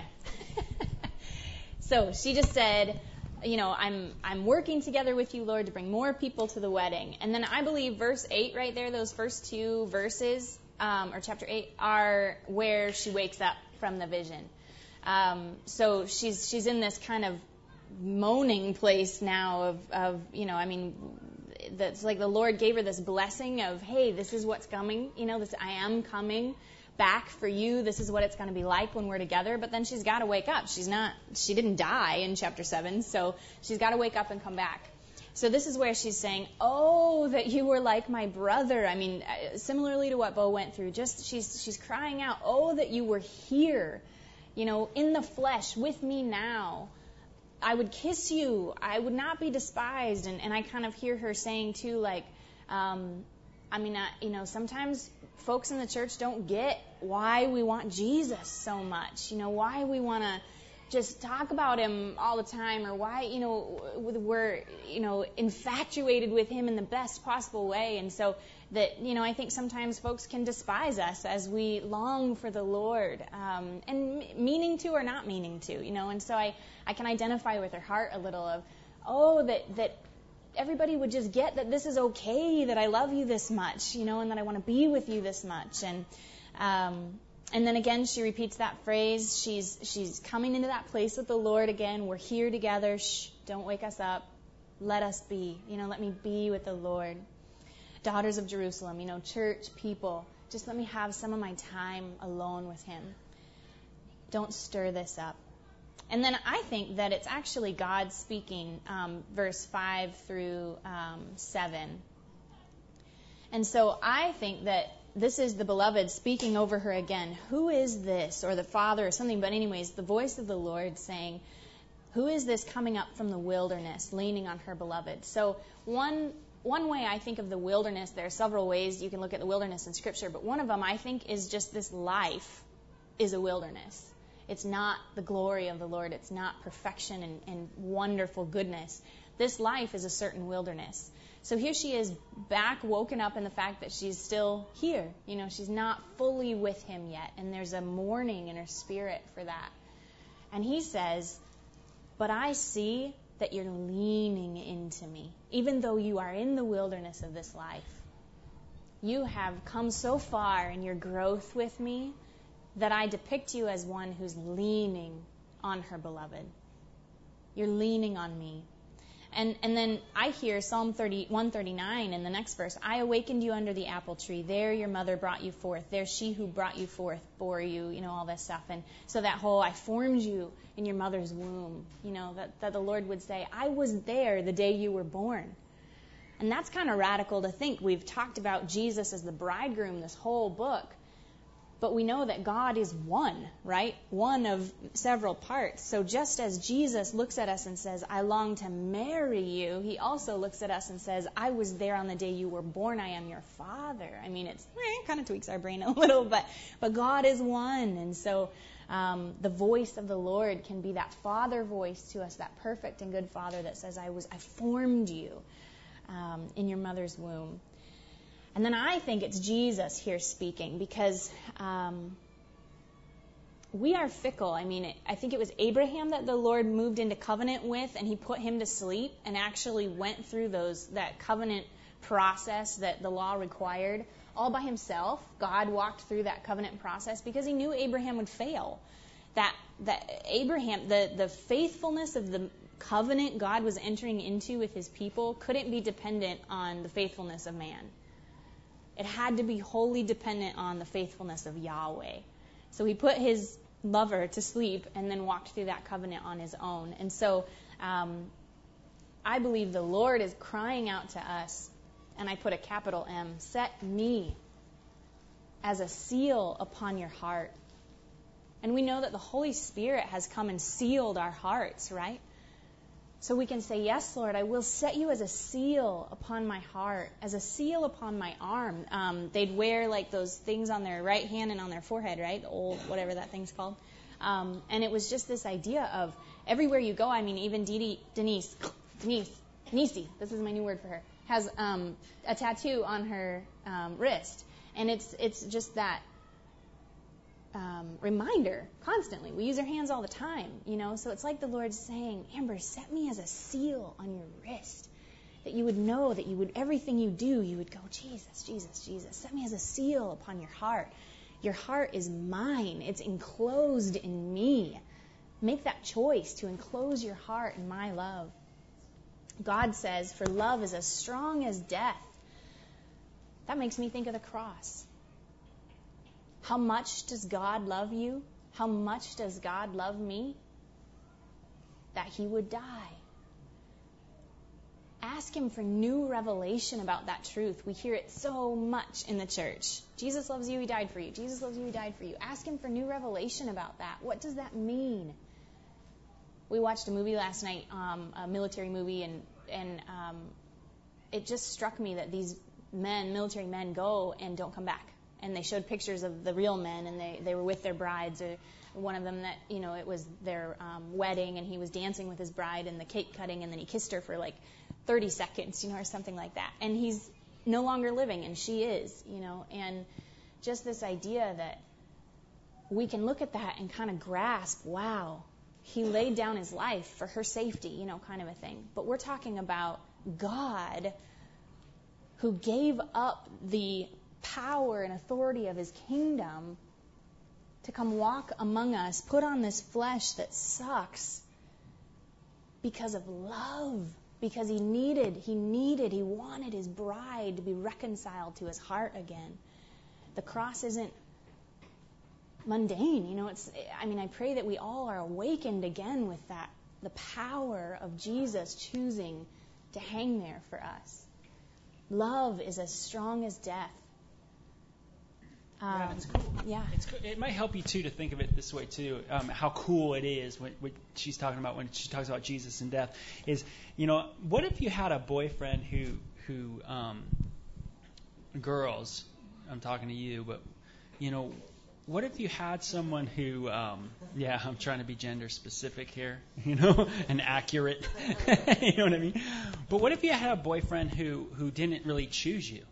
So she just said, you know, I'm I'm working together with you, Lord, to bring more people to the wedding. And then I believe verse eight right there, those first two verses, um, or chapter eight, are where she wakes up from the vision. Um, so she's she's in this kind of moaning place now of, of you know, I mean, that's like the Lord gave her this blessing of, hey, this is what's coming. You know, this I am coming back for you. This is what it's going to be like when we're together. But then she's got to wake up. She's not, she didn't die in chapter seven, so she's got to wake up and come back. So this is where she's saying, oh, that you were like my brother. I mean, similarly to what Bo went through, just she's she's crying out, oh, that you were here, you know, in the flesh with me now. I would kiss you. I would not be despised. And, and I kind of hear her saying, too, like, um, I mean, I, you know, sometimes folks in the church don't get why we want Jesus so much, you know, why we want to just talk about him all the time, or why, you know, we're, you know, infatuated with him in the best possible way. And so that, you know, I think sometimes folks can despise us as we long for the Lord, um, and meaning to or not meaning to, you know. And so I, I can identify with her heart a little of, oh, that, that everybody would just get that this is okay, that I love you this much, you know, and that I want to be with you this much. And, um, And then again, she repeats that phrase. She's she's coming into that place with the Lord again. We're here together. Shh, don't wake us up. Let us be. You know, let me be with the Lord. Daughters of Jerusalem, you know, church, people, just let me have some of my time alone with him. Don't stir this up. And then I think that it's actually God speaking, um, verse five through um, seven. And so I think that this is the beloved speaking over her again. Who is this? Or the Father or something. But anyways, the voice of the Lord saying, who is this coming up from the wilderness, leaning on her beloved? So one one way I think of the wilderness, there are several ways you can look at the wilderness in Scripture, but one of them I think is just this life is a wilderness. It's not the glory of the Lord. It's not perfection and, and wonderful goodness. This life is a certain wilderness. So here she is back, woken up in the fact that she's still here. You know, she's not fully with him yet. And there's a mourning in her spirit for that. And he says, but I see that you're leaning into me. Even though you are in the wilderness of this life, you have come so far in your growth with me that I depict you as one who's leaning on her beloved. You're leaning on me. And and then I hear Psalm one thirty-nine in the next verse. I awakened you under the apple tree. There your mother brought you forth. There she who brought you forth bore you, you know, all this stuff. And so that whole, I formed you in your mother's womb, you know, that, that the Lord would say, I was there the day you were born. And that's kind of radical to think. We've talked about Jesus as the bridegroom this whole book. But we know that God is one, right? One of several parts. So just as Jesus looks at us and says, I long to marry you, he also looks at us and says, I was there on the day you were born. I am your father. I mean, it's, it kind of tweaks our brain a little, but, but God is one. And so um, the voice of the Lord can be that father voice to us, that perfect and good father that says, I was, I formed you um, in your mother's womb. And then I think it's Jesus here speaking, because um, we are fickle. I mean, it, I think it was Abraham that the Lord moved into covenant with, and he put him to sleep and actually went through those that covenant process that the law required all by himself. God walked through that covenant process because he knew Abraham would fail. That that Abraham, the, the faithfulness of the covenant God was entering into with his people couldn't be dependent on the faithfulness of man. It had to be wholly dependent on the faithfulness of Yahweh. So he put his lover to sleep and then walked through that covenant on his own. And so um, I believe the Lord is crying out to us and I put a capital M, set me as a seal upon your heart. And we know that the Holy Spirit has come and sealed our hearts, right? So we can say, yes, Lord, I will set you as a seal upon my heart, as a seal upon my arm. Um, they'd wear like those things on their right hand and on their forehead, right? The old, whatever that thing's called. Um, and it was just this idea of everywhere you go. I mean, even Dee Dee, Denise, Denise, Nisi, this is my new word for her, has um, a tattoo on her um, wrist. And it's it's just that um, reminder constantly. We use our hands all the time, you know. So it's like the Lord's saying, Amber, set me as a seal on your wrist, that you would know, that you would, everything you do, you would go, Jesus, Jesus, Jesus. Set me as a seal upon your heart. Your heart is mine. It's enclosed in me. Make that choice to enclose your heart in my love. God says, for love is as strong as death. That makes me think of the cross. How much does God love you? How much does God love me? That he would die. Ask him for new revelation about that truth. We hear it so much in the church. Jesus loves you, he died for you. Jesus loves you, he died for you. Ask him for new revelation about that. What does that mean? We watched a movie last night, um, a military movie, and, and um, it just struck me that these men, military men, go and don't come back. And they showed pictures of the real men, and they, they were with their brides. Or one of them that, you know, it was their um, wedding, and he was dancing with his bride and the cake cutting, and then he kissed her for like thirty seconds, you know, or something like that. And he's no longer living, and she is, you know. And just this idea that we can look at that and kind of grasp, wow, he laid down his life for her safety, you know, kind of a thing. But we're talking about God who gave up the power and authority of his kingdom to come walk among us, put on this flesh that sucks because of love, because he needed, he needed, he wanted his bride to be reconciled to his heart again. The cross isn't mundane, you know, it's, I mean, I pray that we all are awakened again with that, the power of Jesus choosing to hang there for us. Love is as strong as death. Um, yeah, it's cool. Yeah. It's cool. It might help you, too, to think of it this way, too, um, how cool it is when, when she's talking about, when she talks about Jesus and death, is, you know, what if you had a boyfriend who, who um, girls, I'm talking to you, but, you know, what if you had someone who, um, yeah, I'm trying to be gender specific here, you know, and accurate, you know what I mean? But what if you had a boyfriend who, who didn't really choose you?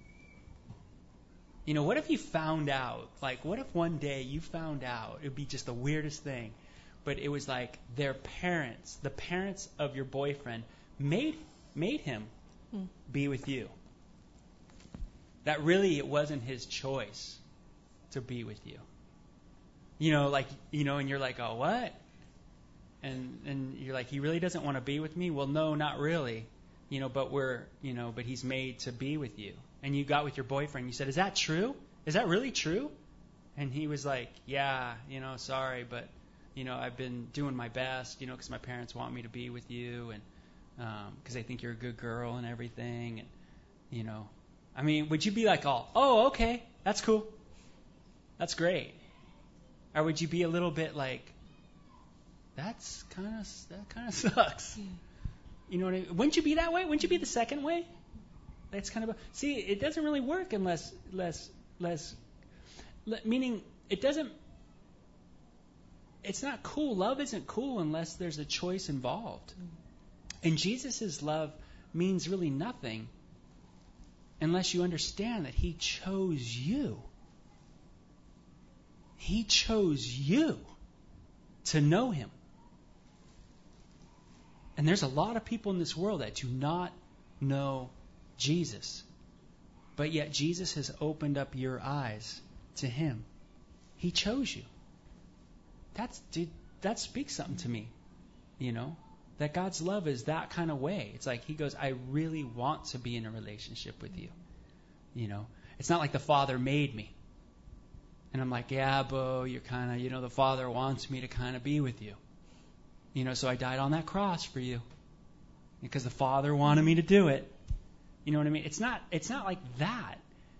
You know, what if you found out, like, what if one day you found out, it would be just the weirdest thing, but it was like their parents, the parents of your boyfriend, made made him mm. be with you. That really, it wasn't his choice to be with you. You know, like, you know, and you're like, oh, what? And and you're like, he really doesn't want to be with me? Well, no, not really. You know, but we're, you know, but he's made to be with you. And you got with your boyfriend. You said, is that true? Is that really true? And he was like, yeah, you know, sorry, but, you know, I've been doing my best, you know, because my parents want me to be with you, and because um, they think you're a good girl and everything. And, you know, I mean, would you be like, all, oh, okay, that's cool. That's great. Or would you be a little bit like, that's kind of, that kind of sucks. You know what I mean? Wouldn't you be that way? Wouldn't you be the second way? That's kind of a, see, it doesn't really work unless, less, less, le, meaning it doesn't, it's not cool. Love isn't cool unless there's a choice involved. And Jesus' love means really nothing unless you understand that he chose you. He chose you to know him. And there's a lot of people in this world that do not know Jesus. But yet Jesus has opened up your eyes to him. He chose you. That's dude, that speaks something to me. You know? That God's love is that kind of way. It's like he goes, I really want to be in a relationship with you. You know? It's not like the Father made me. And I'm like, yeah, Bo, you're kind of, you know, the Father wants me to kind of be with you. You know, so I died on that cross for you. Because the Father wanted me to do it. You know what I mean? It's not it's not like that.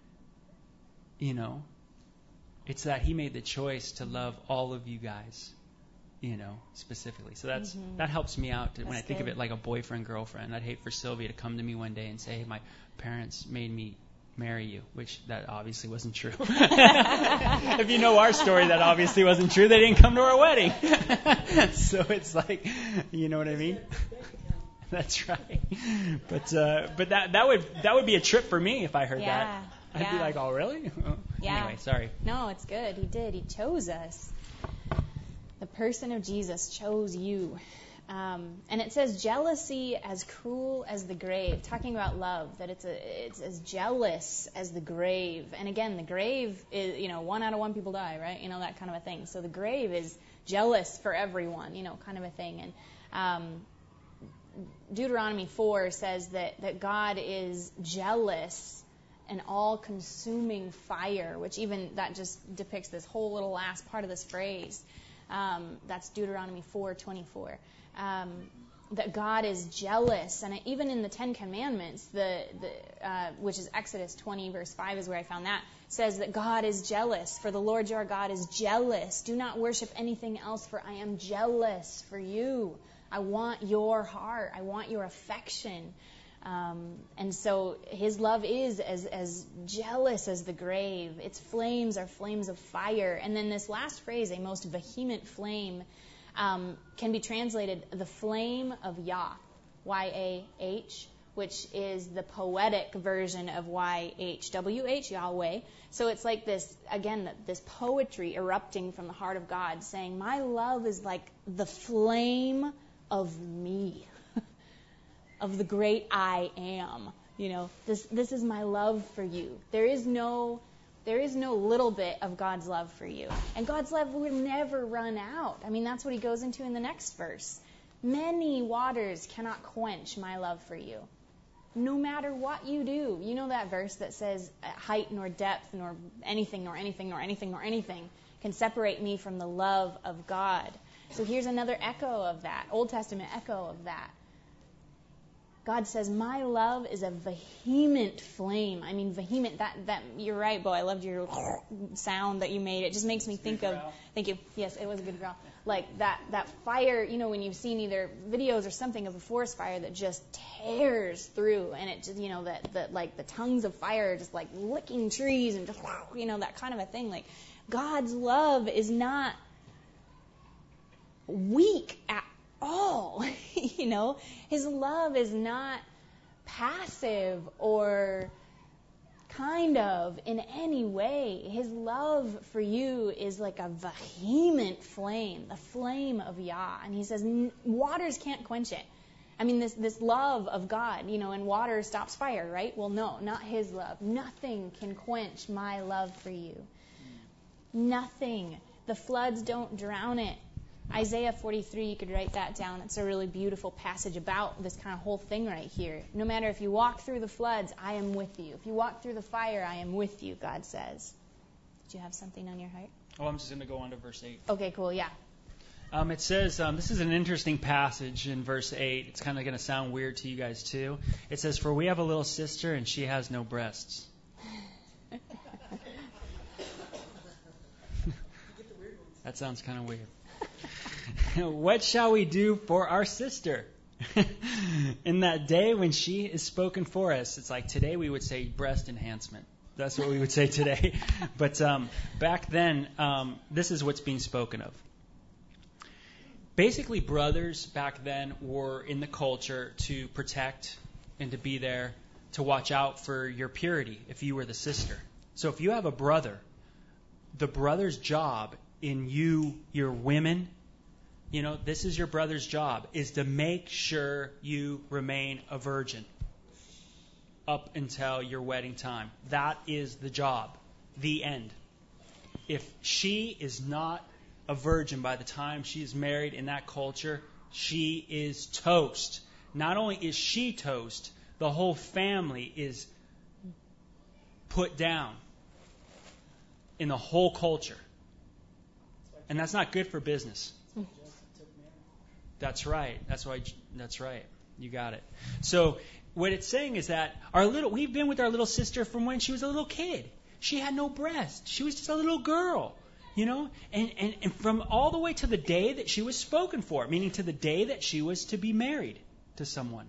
You know? It's that he made the choice to love all of you guys, you know, specifically. So that's Mm-hmm. that helps me out to, when I That's think of good. it like a boyfriend girlfriend. I'd hate for Sylvia to come to me one day and say, "Hey, my parents made me marry you," which that obviously wasn't true. If you know our story, that obviously wasn't true. They didn't come to our wedding. So it's like, you know what I mean? That's right. But uh, but that that would that would be a trip for me if I heard Yeah, that. I'd yeah. be like, "Oh, really?" Yeah. Anyway, sorry. No, it's good. He did. He chose us. The person of Jesus chose you. Um, and it says jealousy as cruel as the grave, talking about love, that it's a, it's as jealous as the grave. And again, the grave is, you know, one out of one people die, right? You know, that kind of a thing. So the grave is jealous for everyone, you know, kind of a thing. And um, Deuteronomy four says that, that God is jealous, an all-consuming fire, which even that just depicts this whole little last part of this phrase. Um, that's Deuteronomy four twenty-four. Um, that God is jealous, and even in the Ten Commandments, the, the uh, which is Exodus twenty verse five is where I found that, says that God is jealous. For the Lord your God is jealous. Do not worship anything else, for I am jealous for you. I want your heart. I want your affection. Um, and so his love is as, as jealous as the grave. Its flames are flames of fire. And then this last phrase, a most vehement flame, um, can be translated the flame of Yah, Y A H, which is the poetic version of Y H W H, Yahweh. So it's like this, again, this poetry erupting from the heart of God, saying, my love is like the flame of me. Of the great I am. You know, this this is my love for you. There is no there is no little bit of God's love for you. And God's love will never run out. I mean, that's what he goes into in the next verse. Many waters cannot quench my love for you. No matter what you do. You know that verse that says height nor depth nor anything nor anything nor anything nor anything can separate me from the love of God. So here's another echo of that, Old Testament echo of that. God says, my love is a vehement flame. I mean, vehement, that, that you're right, Bo. I loved your sound that you made. It just makes me think of, thank you. Yes, it was a good growl. Like that, that fire, you know, when you've seen either videos or something of a forest fire that just tears through, and it just, you know, that, that like the tongues of fire just like licking trees and just, you know, that kind of a thing. Like God's love is not weak at all. You know, his love is not passive or kind of in any way. His love for you is like a vehement flame, the flame of Yah. And he says, waters can't quench it. I mean, this, this love of God, you know, and water stops fire, right? Well, no, not his love. Nothing can quench my love for you. Nothing. The floods don't drown it. Isaiah forty-three, you could write that down. It's a really beautiful passage about this kind of whole thing right here. No matter if you walk through the floods, I am with you. If you walk through the fire, I am with you, God says. Did you have something on your heart? Oh, I'm just going to go on to verse eight. Okay, cool, yeah. Um, it says, um, this is an interesting passage in verse eight. It's kind of going to sound weird to you guys too. It says, for we have a little sister and she has no breasts. That sounds kind of weird. What shall we do for our sister? In that day when she is spoken for us, it's like today we would say breast enhancement. That's what we would say today. But um, back then, um, this is what's being spoken of. Basically, brothers back then were in the culture to protect and to be there to watch out for your purity if you were the sister. So if you have a brother, the brother's job in you, your women, you know, this is your brother's job, is to make sure you remain a virgin up until your wedding time. That is the job. The end. If she is not a virgin by the time she is married in that culture, she is toast. Not only is she toast, the whole family is put down in the whole culture. And that's not good for business. That's right. That's why. That's right. You got it. So what it's saying is that our little, we've been with our little sister from when she was a little kid. She had no breast. She was just a little girl, you know, and, and, and from all the way to the day that she was spoken for, meaning to the day that she was to be married to someone.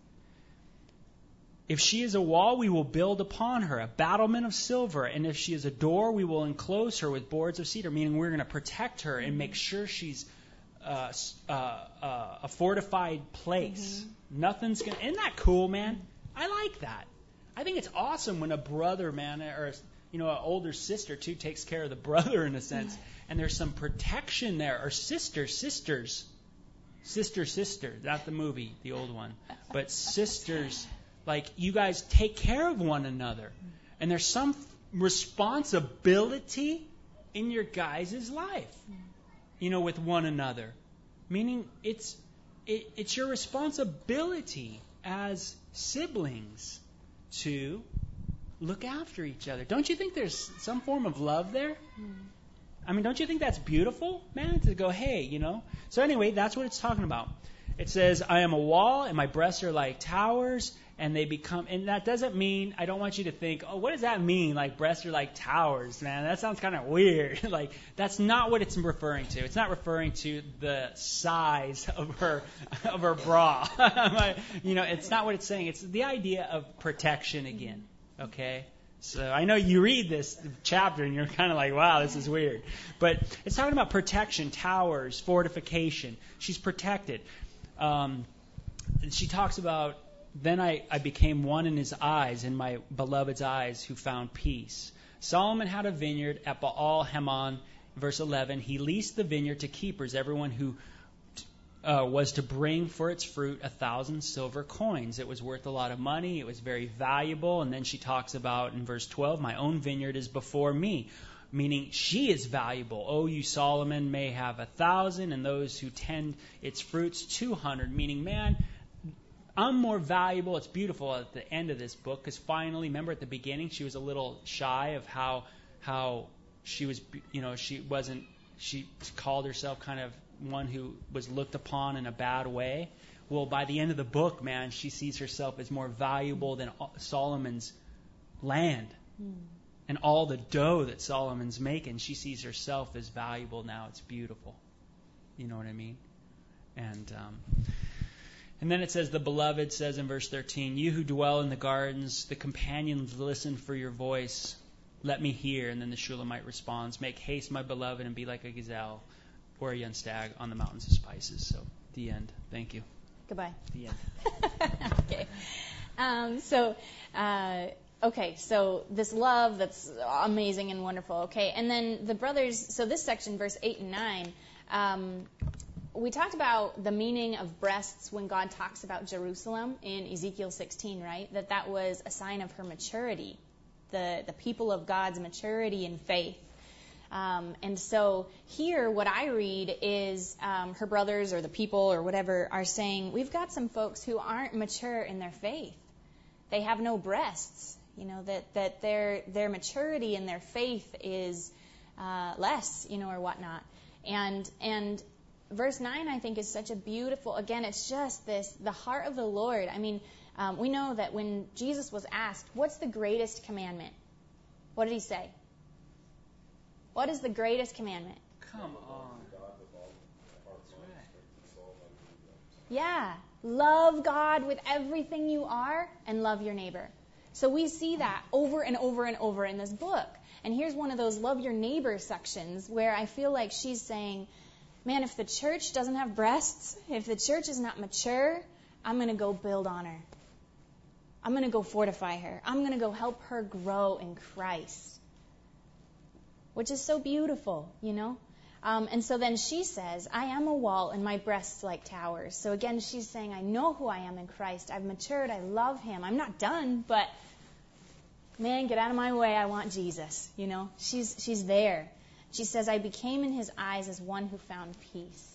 If she is a wall, we will build upon her a battlement of silver. And if she is a door, we will enclose her with boards of cedar, meaning we're going to protect her and make sure she's uh, uh, uh, a fortified place. Mm-hmm. Nothing's going to... Isn't that cool, man? I like that. I think it's awesome when a brother, man, or, you know, an older sister, too, takes care of the brother in a sense. And there's some protection there. Or sister, sisters. Sister, sister. Not the movie, the old one. But sisters... Like, you guys take care of one another. And there's some responsibility in your guys' life, you know, with one another. Meaning it's it, it's your responsibility as siblings to look after each other. Don't you think there's some form of love there? I mean, don't you think that's beautiful, man, to go, hey, you know? So anyway, that's what it's talking about. It says, I am a wall, and my breasts are like towers, and they become, and that doesn't mean, I don't want you to think, oh, what does that mean? Like, breasts are like towers, man. That sounds kind of weird. Like, that's not what it's referring to. It's not referring to the size of her, of her bra. You know, it's not what it's saying. It's the idea of protection again, okay? So I know you read this chapter and you're kind of like, wow, this is weird. But it's talking about protection, towers, fortification. She's protected. Um, she talks about, then I, I became one in his eyes, in my beloved's eyes, who found peace. Solomon had a vineyard at Baal Hamon, verse eleven. He leased the vineyard to keepers, everyone who uh, was to bring for its fruit a thousand silver coins. It was worth a lot of money. It was very valuable. And then she talks about in verse twelve, my own vineyard is before me. Meaning she is valuable. Oh, you Solomon may have a thousand, and those who tend its fruits two hundred. Meaning, man, I'm more valuable. It's beautiful at the end of this book because finally, remember at the beginning, she was a little shy of how how she was, you know, she wasn't, she called herself kind of one who was looked upon in a bad way. Well, by the end of the book, man, she sees herself as more valuable than Solomon's land. Mm. And all the dough that Solomon's making, she sees herself as valuable now. It's beautiful. You know what I mean? And um, and then it says, the beloved says in verse thirteen, you who dwell in the gardens, the companions listen for your voice. Let me hear. And then the Shulamite responds, make haste, my beloved, and be like a gazelle or a young stag on the mountains of spices. So, the end. Thank you. Goodbye. The end. Okay. Um, so... Uh, Okay, so this love that's amazing and wonderful, okay? And then the brothers, so this section, verse eight and nine, um, we talked about the meaning of breasts when God talks about Jerusalem in Ezekiel sixteen, right? That that was a sign of her maturity, the, the people of God's maturity in faith. Um, and so here what I read is um, her brothers or the people or whatever are saying, we've got some folks who aren't mature in their faith. They have no breasts. You know, that, that their their maturity and their faith is uh, less, you know, or whatnot. And and verse nine, I think, is such a beautiful, again, it's just this, the heart of the Lord. I mean, um, we know that when Jesus was asked, what's the greatest commandment? What did he say? What is the greatest commandment? Come on. Yeah. Love God with everything you are and love your neighbor. So we see that over and over and over in this book. And here's one of those love your neighbor sections where I feel like she's saying, man, if the church doesn't have breasts, if the church is not mature, I'm going to go build on her. I'm going to go fortify her. I'm going to go help her grow in Christ. Which is so beautiful, you know. Um, and so then she says, I am a wall and my breasts like towers. So again, she's saying, I know who I am in Christ. I've matured. I love him. I'm not done, but man, get out of my way. I want Jesus. You know, she's she's there. She says, I became in his eyes as one who found peace.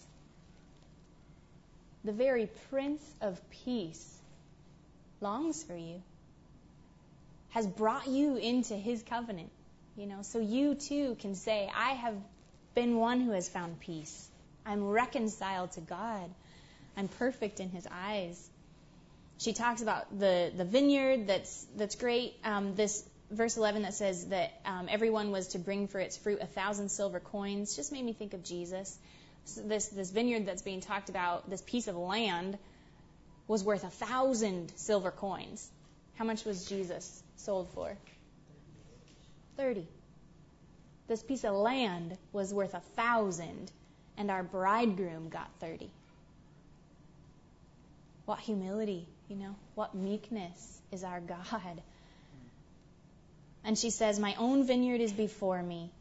The very Prince of Peace longs for you, has brought you into his covenant. You know, so you too can say, I have been one who has found peace. I'm reconciled to God. I'm perfect in his eyes. she talks about the, the vineyard that's that's great. Um, this verse eleven that says that um, everyone was to bring for its fruit a thousand silver coins just made me think of Jesus. So this this vineyard that's being talked about, this piece of land, was worth a thousand silver coins. How much was Jesus sold for? Thirty. This piece of land was worth a thousand, and our bridegroom got thirty. What humility, you know, what meekness is our God. And she says, my own vineyard is before me.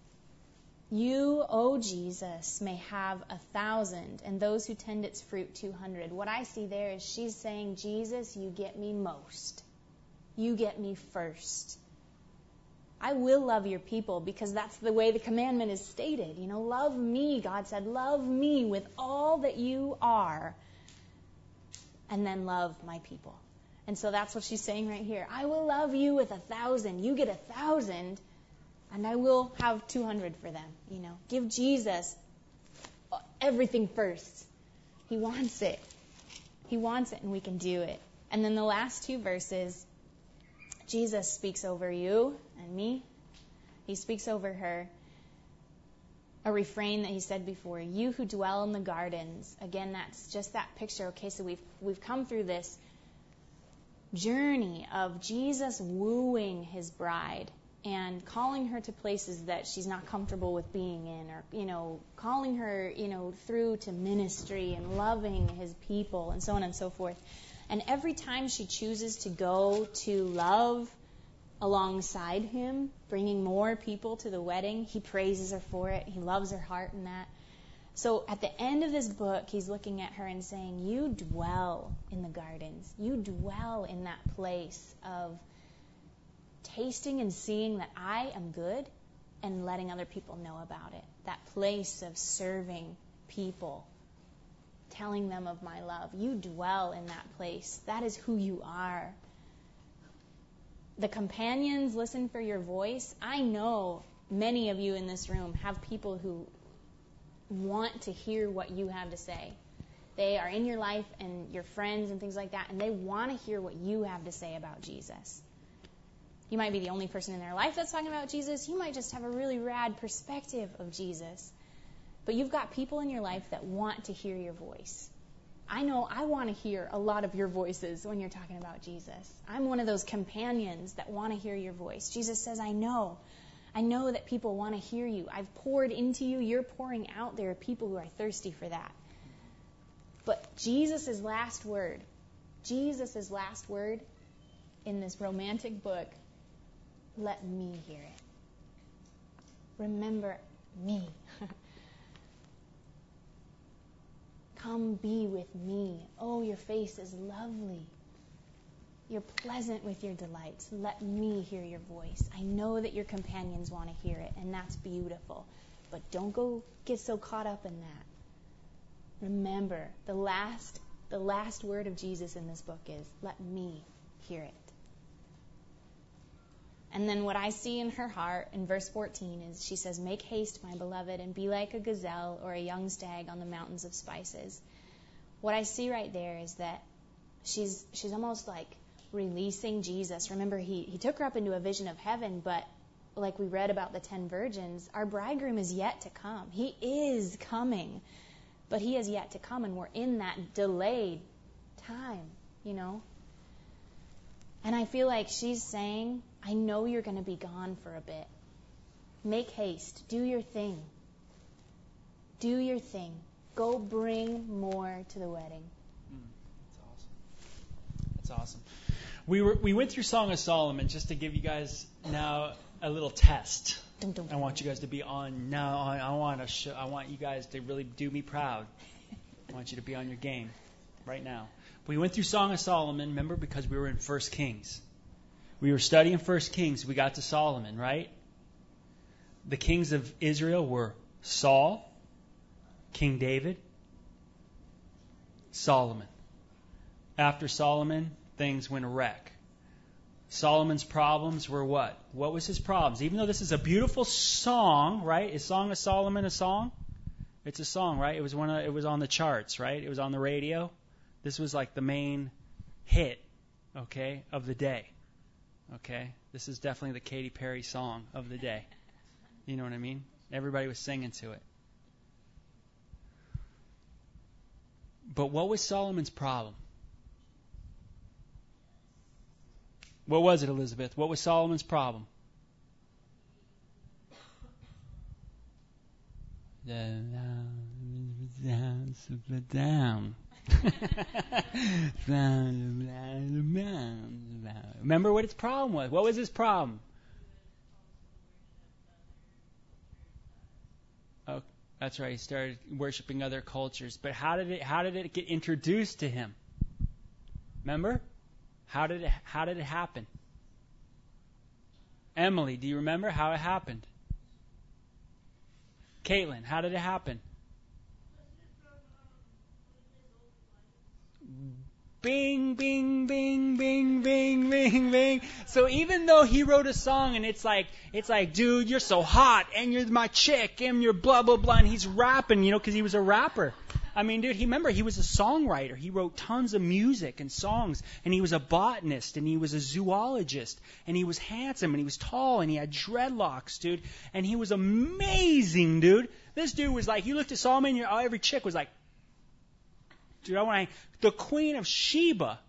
You, O Jesus, may have a thousand, and those who tend its fruit two hundred. What I see there is she's saying, Jesus, you get me most. You get me first. I will love your people because that's the way the commandment is stated. You know, love me, God said, love me with all that you are, and then love my people. And so that's what she's saying right here. I will love you with a thousand. You get a thousand, and I will have two hundred for them. You know, give Jesus everything first. He wants it. He wants it, and we can do it. And then the last two verses, Jesus speaks over you and me. He speaks over her. A refrain that he said before, you who dwell in the gardens. Again, that's just that picture. Okay, so we've we've come through this journey of Jesus wooing his bride and calling her to places that she's not comfortable with being in, or, you know, calling her, you know, through to ministry and loving his people and so on and so forth. And every time she chooses to go to love alongside him, bringing more people to the wedding, he praises her for it. He loves her heart in that. So at the end of this book, he's looking at her and saying, you dwell in the gardens. You dwell in that place of tasting and seeing that I am good and letting other people know about it. That place of serving people, telling them of my love. You dwell in that place. That is who you are. The companions listen for your voice. I know many of you in this room have people who want to hear what you have to say. They are in your life and your friends and things like that, and they want to hear what you have to say about Jesus. You might be the only person in their life that's talking about Jesus. You might just have a really rad perspective of Jesus. But you've got people in your life that want to hear your voice. I know I want to hear a lot of your voices when you're talking about Jesus. I'm one of those companions that want to hear your voice. Jesus says, I know. I know that people want to hear you. I've poured into you. You're pouring out. There are people who are thirsty for that. But Jesus' last word, Jesus' last word in this romantic book, let me hear it. Remember me. Come be with me. Oh, your face is lovely. You're pleasant with your delights. Let me hear your voice. I know that your companions want to hear it, and that's beautiful. But don't go get so caught up in that. Remember, the last, the last word of Jesus in this book is, let me hear it. And then what I see in her heart in verse fourteen is she says, make haste, my beloved, and be like a gazelle or a young stag on the mountains of spices. What I see right there is that she's she's almost like releasing Jesus. Remember, he, he took her up into a vision of heaven, but like we read about the ten virgins, our bridegroom is yet to come. He is coming, but he is yet to come, and we're in that delayed time, you know. And I feel like she's saying, I know you're going to be gone for a bit. Make haste. Do your thing. Do your thing. Go bring more to the wedding. Mm, that's awesome. That's awesome. We were we went through Song of Solomon just to give you guys now a little test. Dum, dum, dum. I want you guys to be on now. I, I want to show, I want you guys to really do me proud. I want you to be on your game right now. We went through Song of Solomon, remember, because we were in First Kings. We were studying First Kings. We got to Solomon, right? The kings of Israel were Saul, King David, Solomon. After Solomon, things went a wreck. Solomon's problems were what? What was his problems? Even though this is a beautiful song, right? Is Song of Solomon a song? It's a song, right? It was one of, it was on the charts, right? It was on the radio. This was like the main hit, okay, of the day. Okay? This is definitely the Katy Perry song of the day. You know what I mean? Everybody was singing to it. But what was Solomon's problem? What was it, Elizabeth? What was Solomon's problem? Down. Remember what its problem was? What was his problem? Oh, that's right. He started worshiping other cultures. But how did it? How did it get introduced to him? Remember? How did it? How did it happen? Emily, do you remember how it happened? Caitlin, how did it happen? Bing, bing, bing, bing, bing, bing, bing. So even though he wrote a song and it's like, it's like, dude, you're so hot and you're my chick and you're blah, blah, blah. And he's rapping, you know, because he was a rapper. I mean, dude, he remember he was a songwriter. He wrote tons of music and songs, and he was a botanist, and he was a zoologist, and he was handsome, and he was tall, and he had dreadlocks, dude, and he was amazing, dude. This dude was like, you looked at Solomon, and your, every chick was like, dude, I want to, the Queen of Sheba.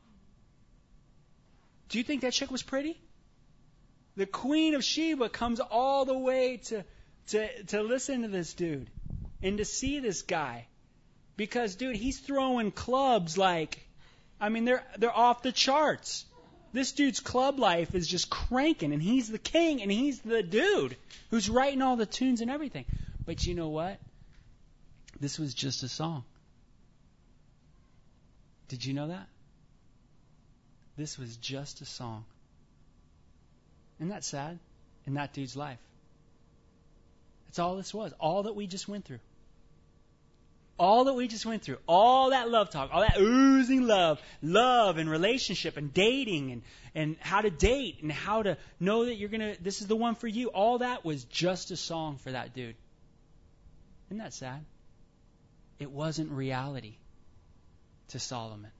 Do you think that chick was pretty? The Queen of Sheba comes all the way to to to listen to this dude and to see this guy. Because, dude, he's throwing clubs like, I mean, they're they're off the charts. This dude's club life is just cranking, and he's the king, and he's the dude who's writing all the tunes and everything. But you know what? This was just a song. Did you know that? This was just a song. Isn't that sad? In that dude's life. That's all this was. All that we just went through. All that we just went through, all that love talk, all that oozing love, love and relationship and dating and, and how to date and how to know that you're going to, this is the one for you. All that was just a song for that dude. Isn't that sad? It wasn't reality to Solomon.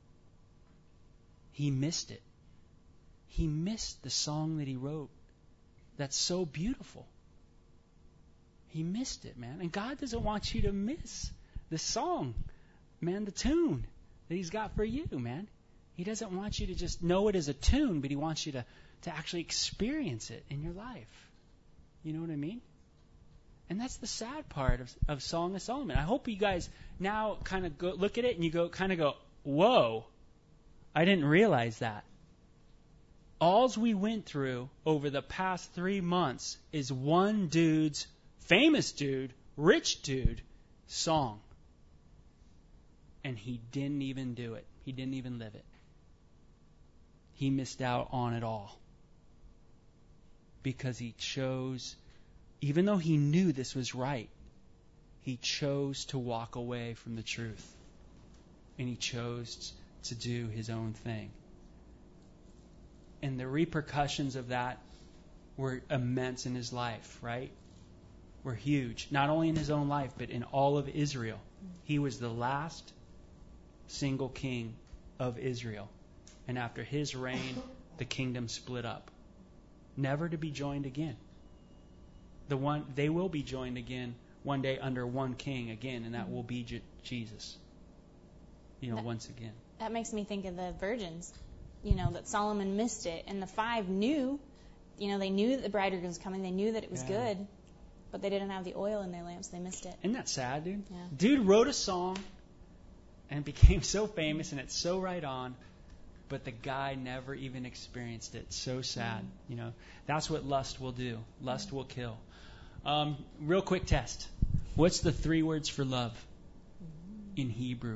He missed it. He missed the song that he wrote that's so beautiful. He missed it, man. And God doesn't want you to miss the song, man, the tune that he's got for you, man. He doesn't want you to just know it as a tune, but he wants you to, to actually experience it in your life. You know what I mean? And that's the sad part of, of Song of Solomon. I hope you guys now kind of go look at it and you go kind of go, whoa, I didn't realize that. Alls we went through over the past three months is one dude's, famous dude, rich dude, song. And he didn't even do it. He didn't even live it. He missed out on it all. Because he chose, even though he knew this was right, he chose to walk away from the truth. And he chose to do his own thing. And the repercussions of that were immense in his life, right? Were huge. Not only in his own life, but in all of Israel. He was the last single king of Israel. And after his reign, the kingdom split up. Never to be joined again. The one they will be joined again one day under one king again, and that will be J- Jesus. You know, that, once again. That makes me think of the virgins. You know, that Solomon missed it, and the five knew. You know, they knew that the bridegroom was coming. They knew that it was Yeah. good, but they didn't have the oil in their lamps. They missed it. Isn't that sad, dude? Yeah. Dude wrote a song and it became so famous and it's so right on, but the guy never even experienced it. So sad. Mm-hmm. You know, that's what lust will do. Lust mm-hmm. will kill. Um, real quick test. What's the three words for love mm-hmm. in Hebrew?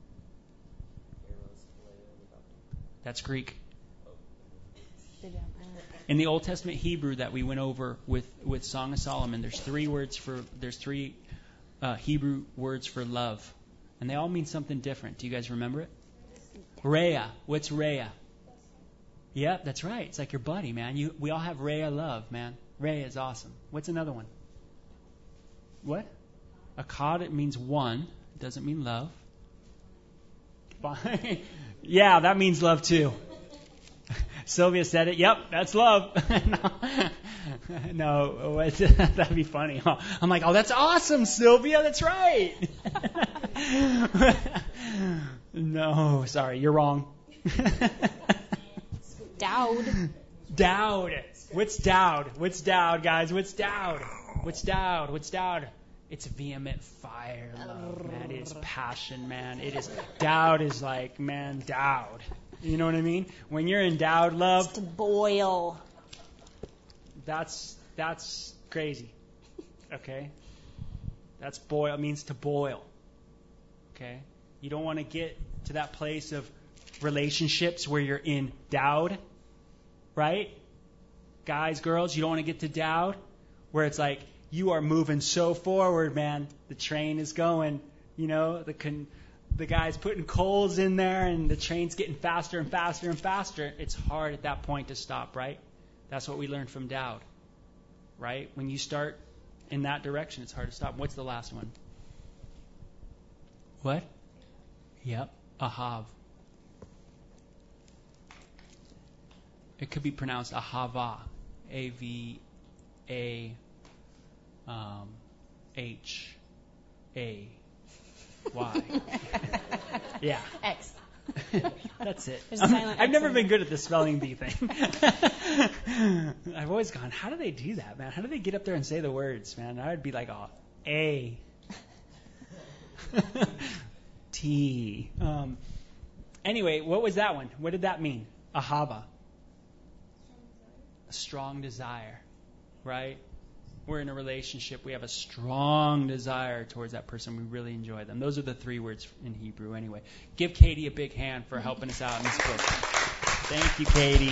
That's Greek. In the Old Testament Hebrew that we went over with, with Song of Solomon, there's three words for there's three uh, Hebrew words for love, and they all mean something different. Do you guys remember it? Rhea. What's Rhea? Yep, that's right. It's like your buddy, man. You we all have Rhea love, man. Rhea is awesome. What's another one? What? Akkad, it means one. It doesn't mean love. Fine. Yeah, that means love too. Sylvia said it. Yep, that's love. no, no what, that'd be funny. Huh? I'm like, oh, that's awesome, Sylvia. That's right. No, sorry, you're wrong. Dowd. Dowd. What's Dowd? What's Dowd, guys? What's Dowd? What's Dowd? What's Dowd? It's vehement fire, love, man. It is passion, man. It is, Dowd is like, man, Dowd. You know what I mean? When you're in Dowd love. It's to boil. That's, that's crazy. Okay? That's boil, means to boil. Okay? You don't want to get to that place of relationships where you're in Dowd, right? Guys, girls, you don't want to get to Dowd where it's like, you are moving so forward, man. The train is going. You know, the con- the guy's putting coals in there, and the train's getting faster and faster and faster. It's hard at that point to stop, right? That's what we learned from Dowd, right? When you start in that direction, it's hard to stop. What's the last one? What? Yep, Ahav. It could be pronounced Ahava, A V A. Um, H A Y. Yeah. X. That's it. There's a silent I've X never in been there. good at the spelling bee thing. I've always gone, how do they do that, man? How do they get up there and say the words, man? I would be like, oh, A. T. Um, anyway, what was that one? What did that mean? Ahava. A strong desire, right? We're in a relationship. We have a strong desire towards that person. We really enjoy them. Those are the three words in Hebrew anyway. Give Katie a big hand for helping us out in this book. Thank you, Katie.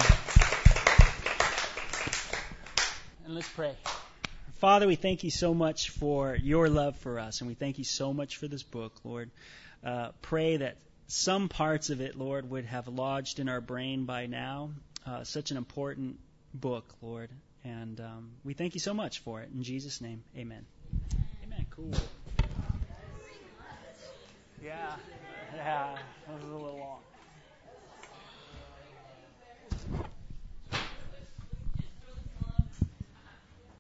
And let's pray. Father, we thank you so much for your love for us, and we thank you so much for this book, Lord. Uh, pray that some parts of it, Lord, would have lodged in our brain by now. Uh, such an important book, Lord. And um, we thank you so much for it. In Jesus' name, amen. Amen. Cool. Yeah. Yeah. That was a little long.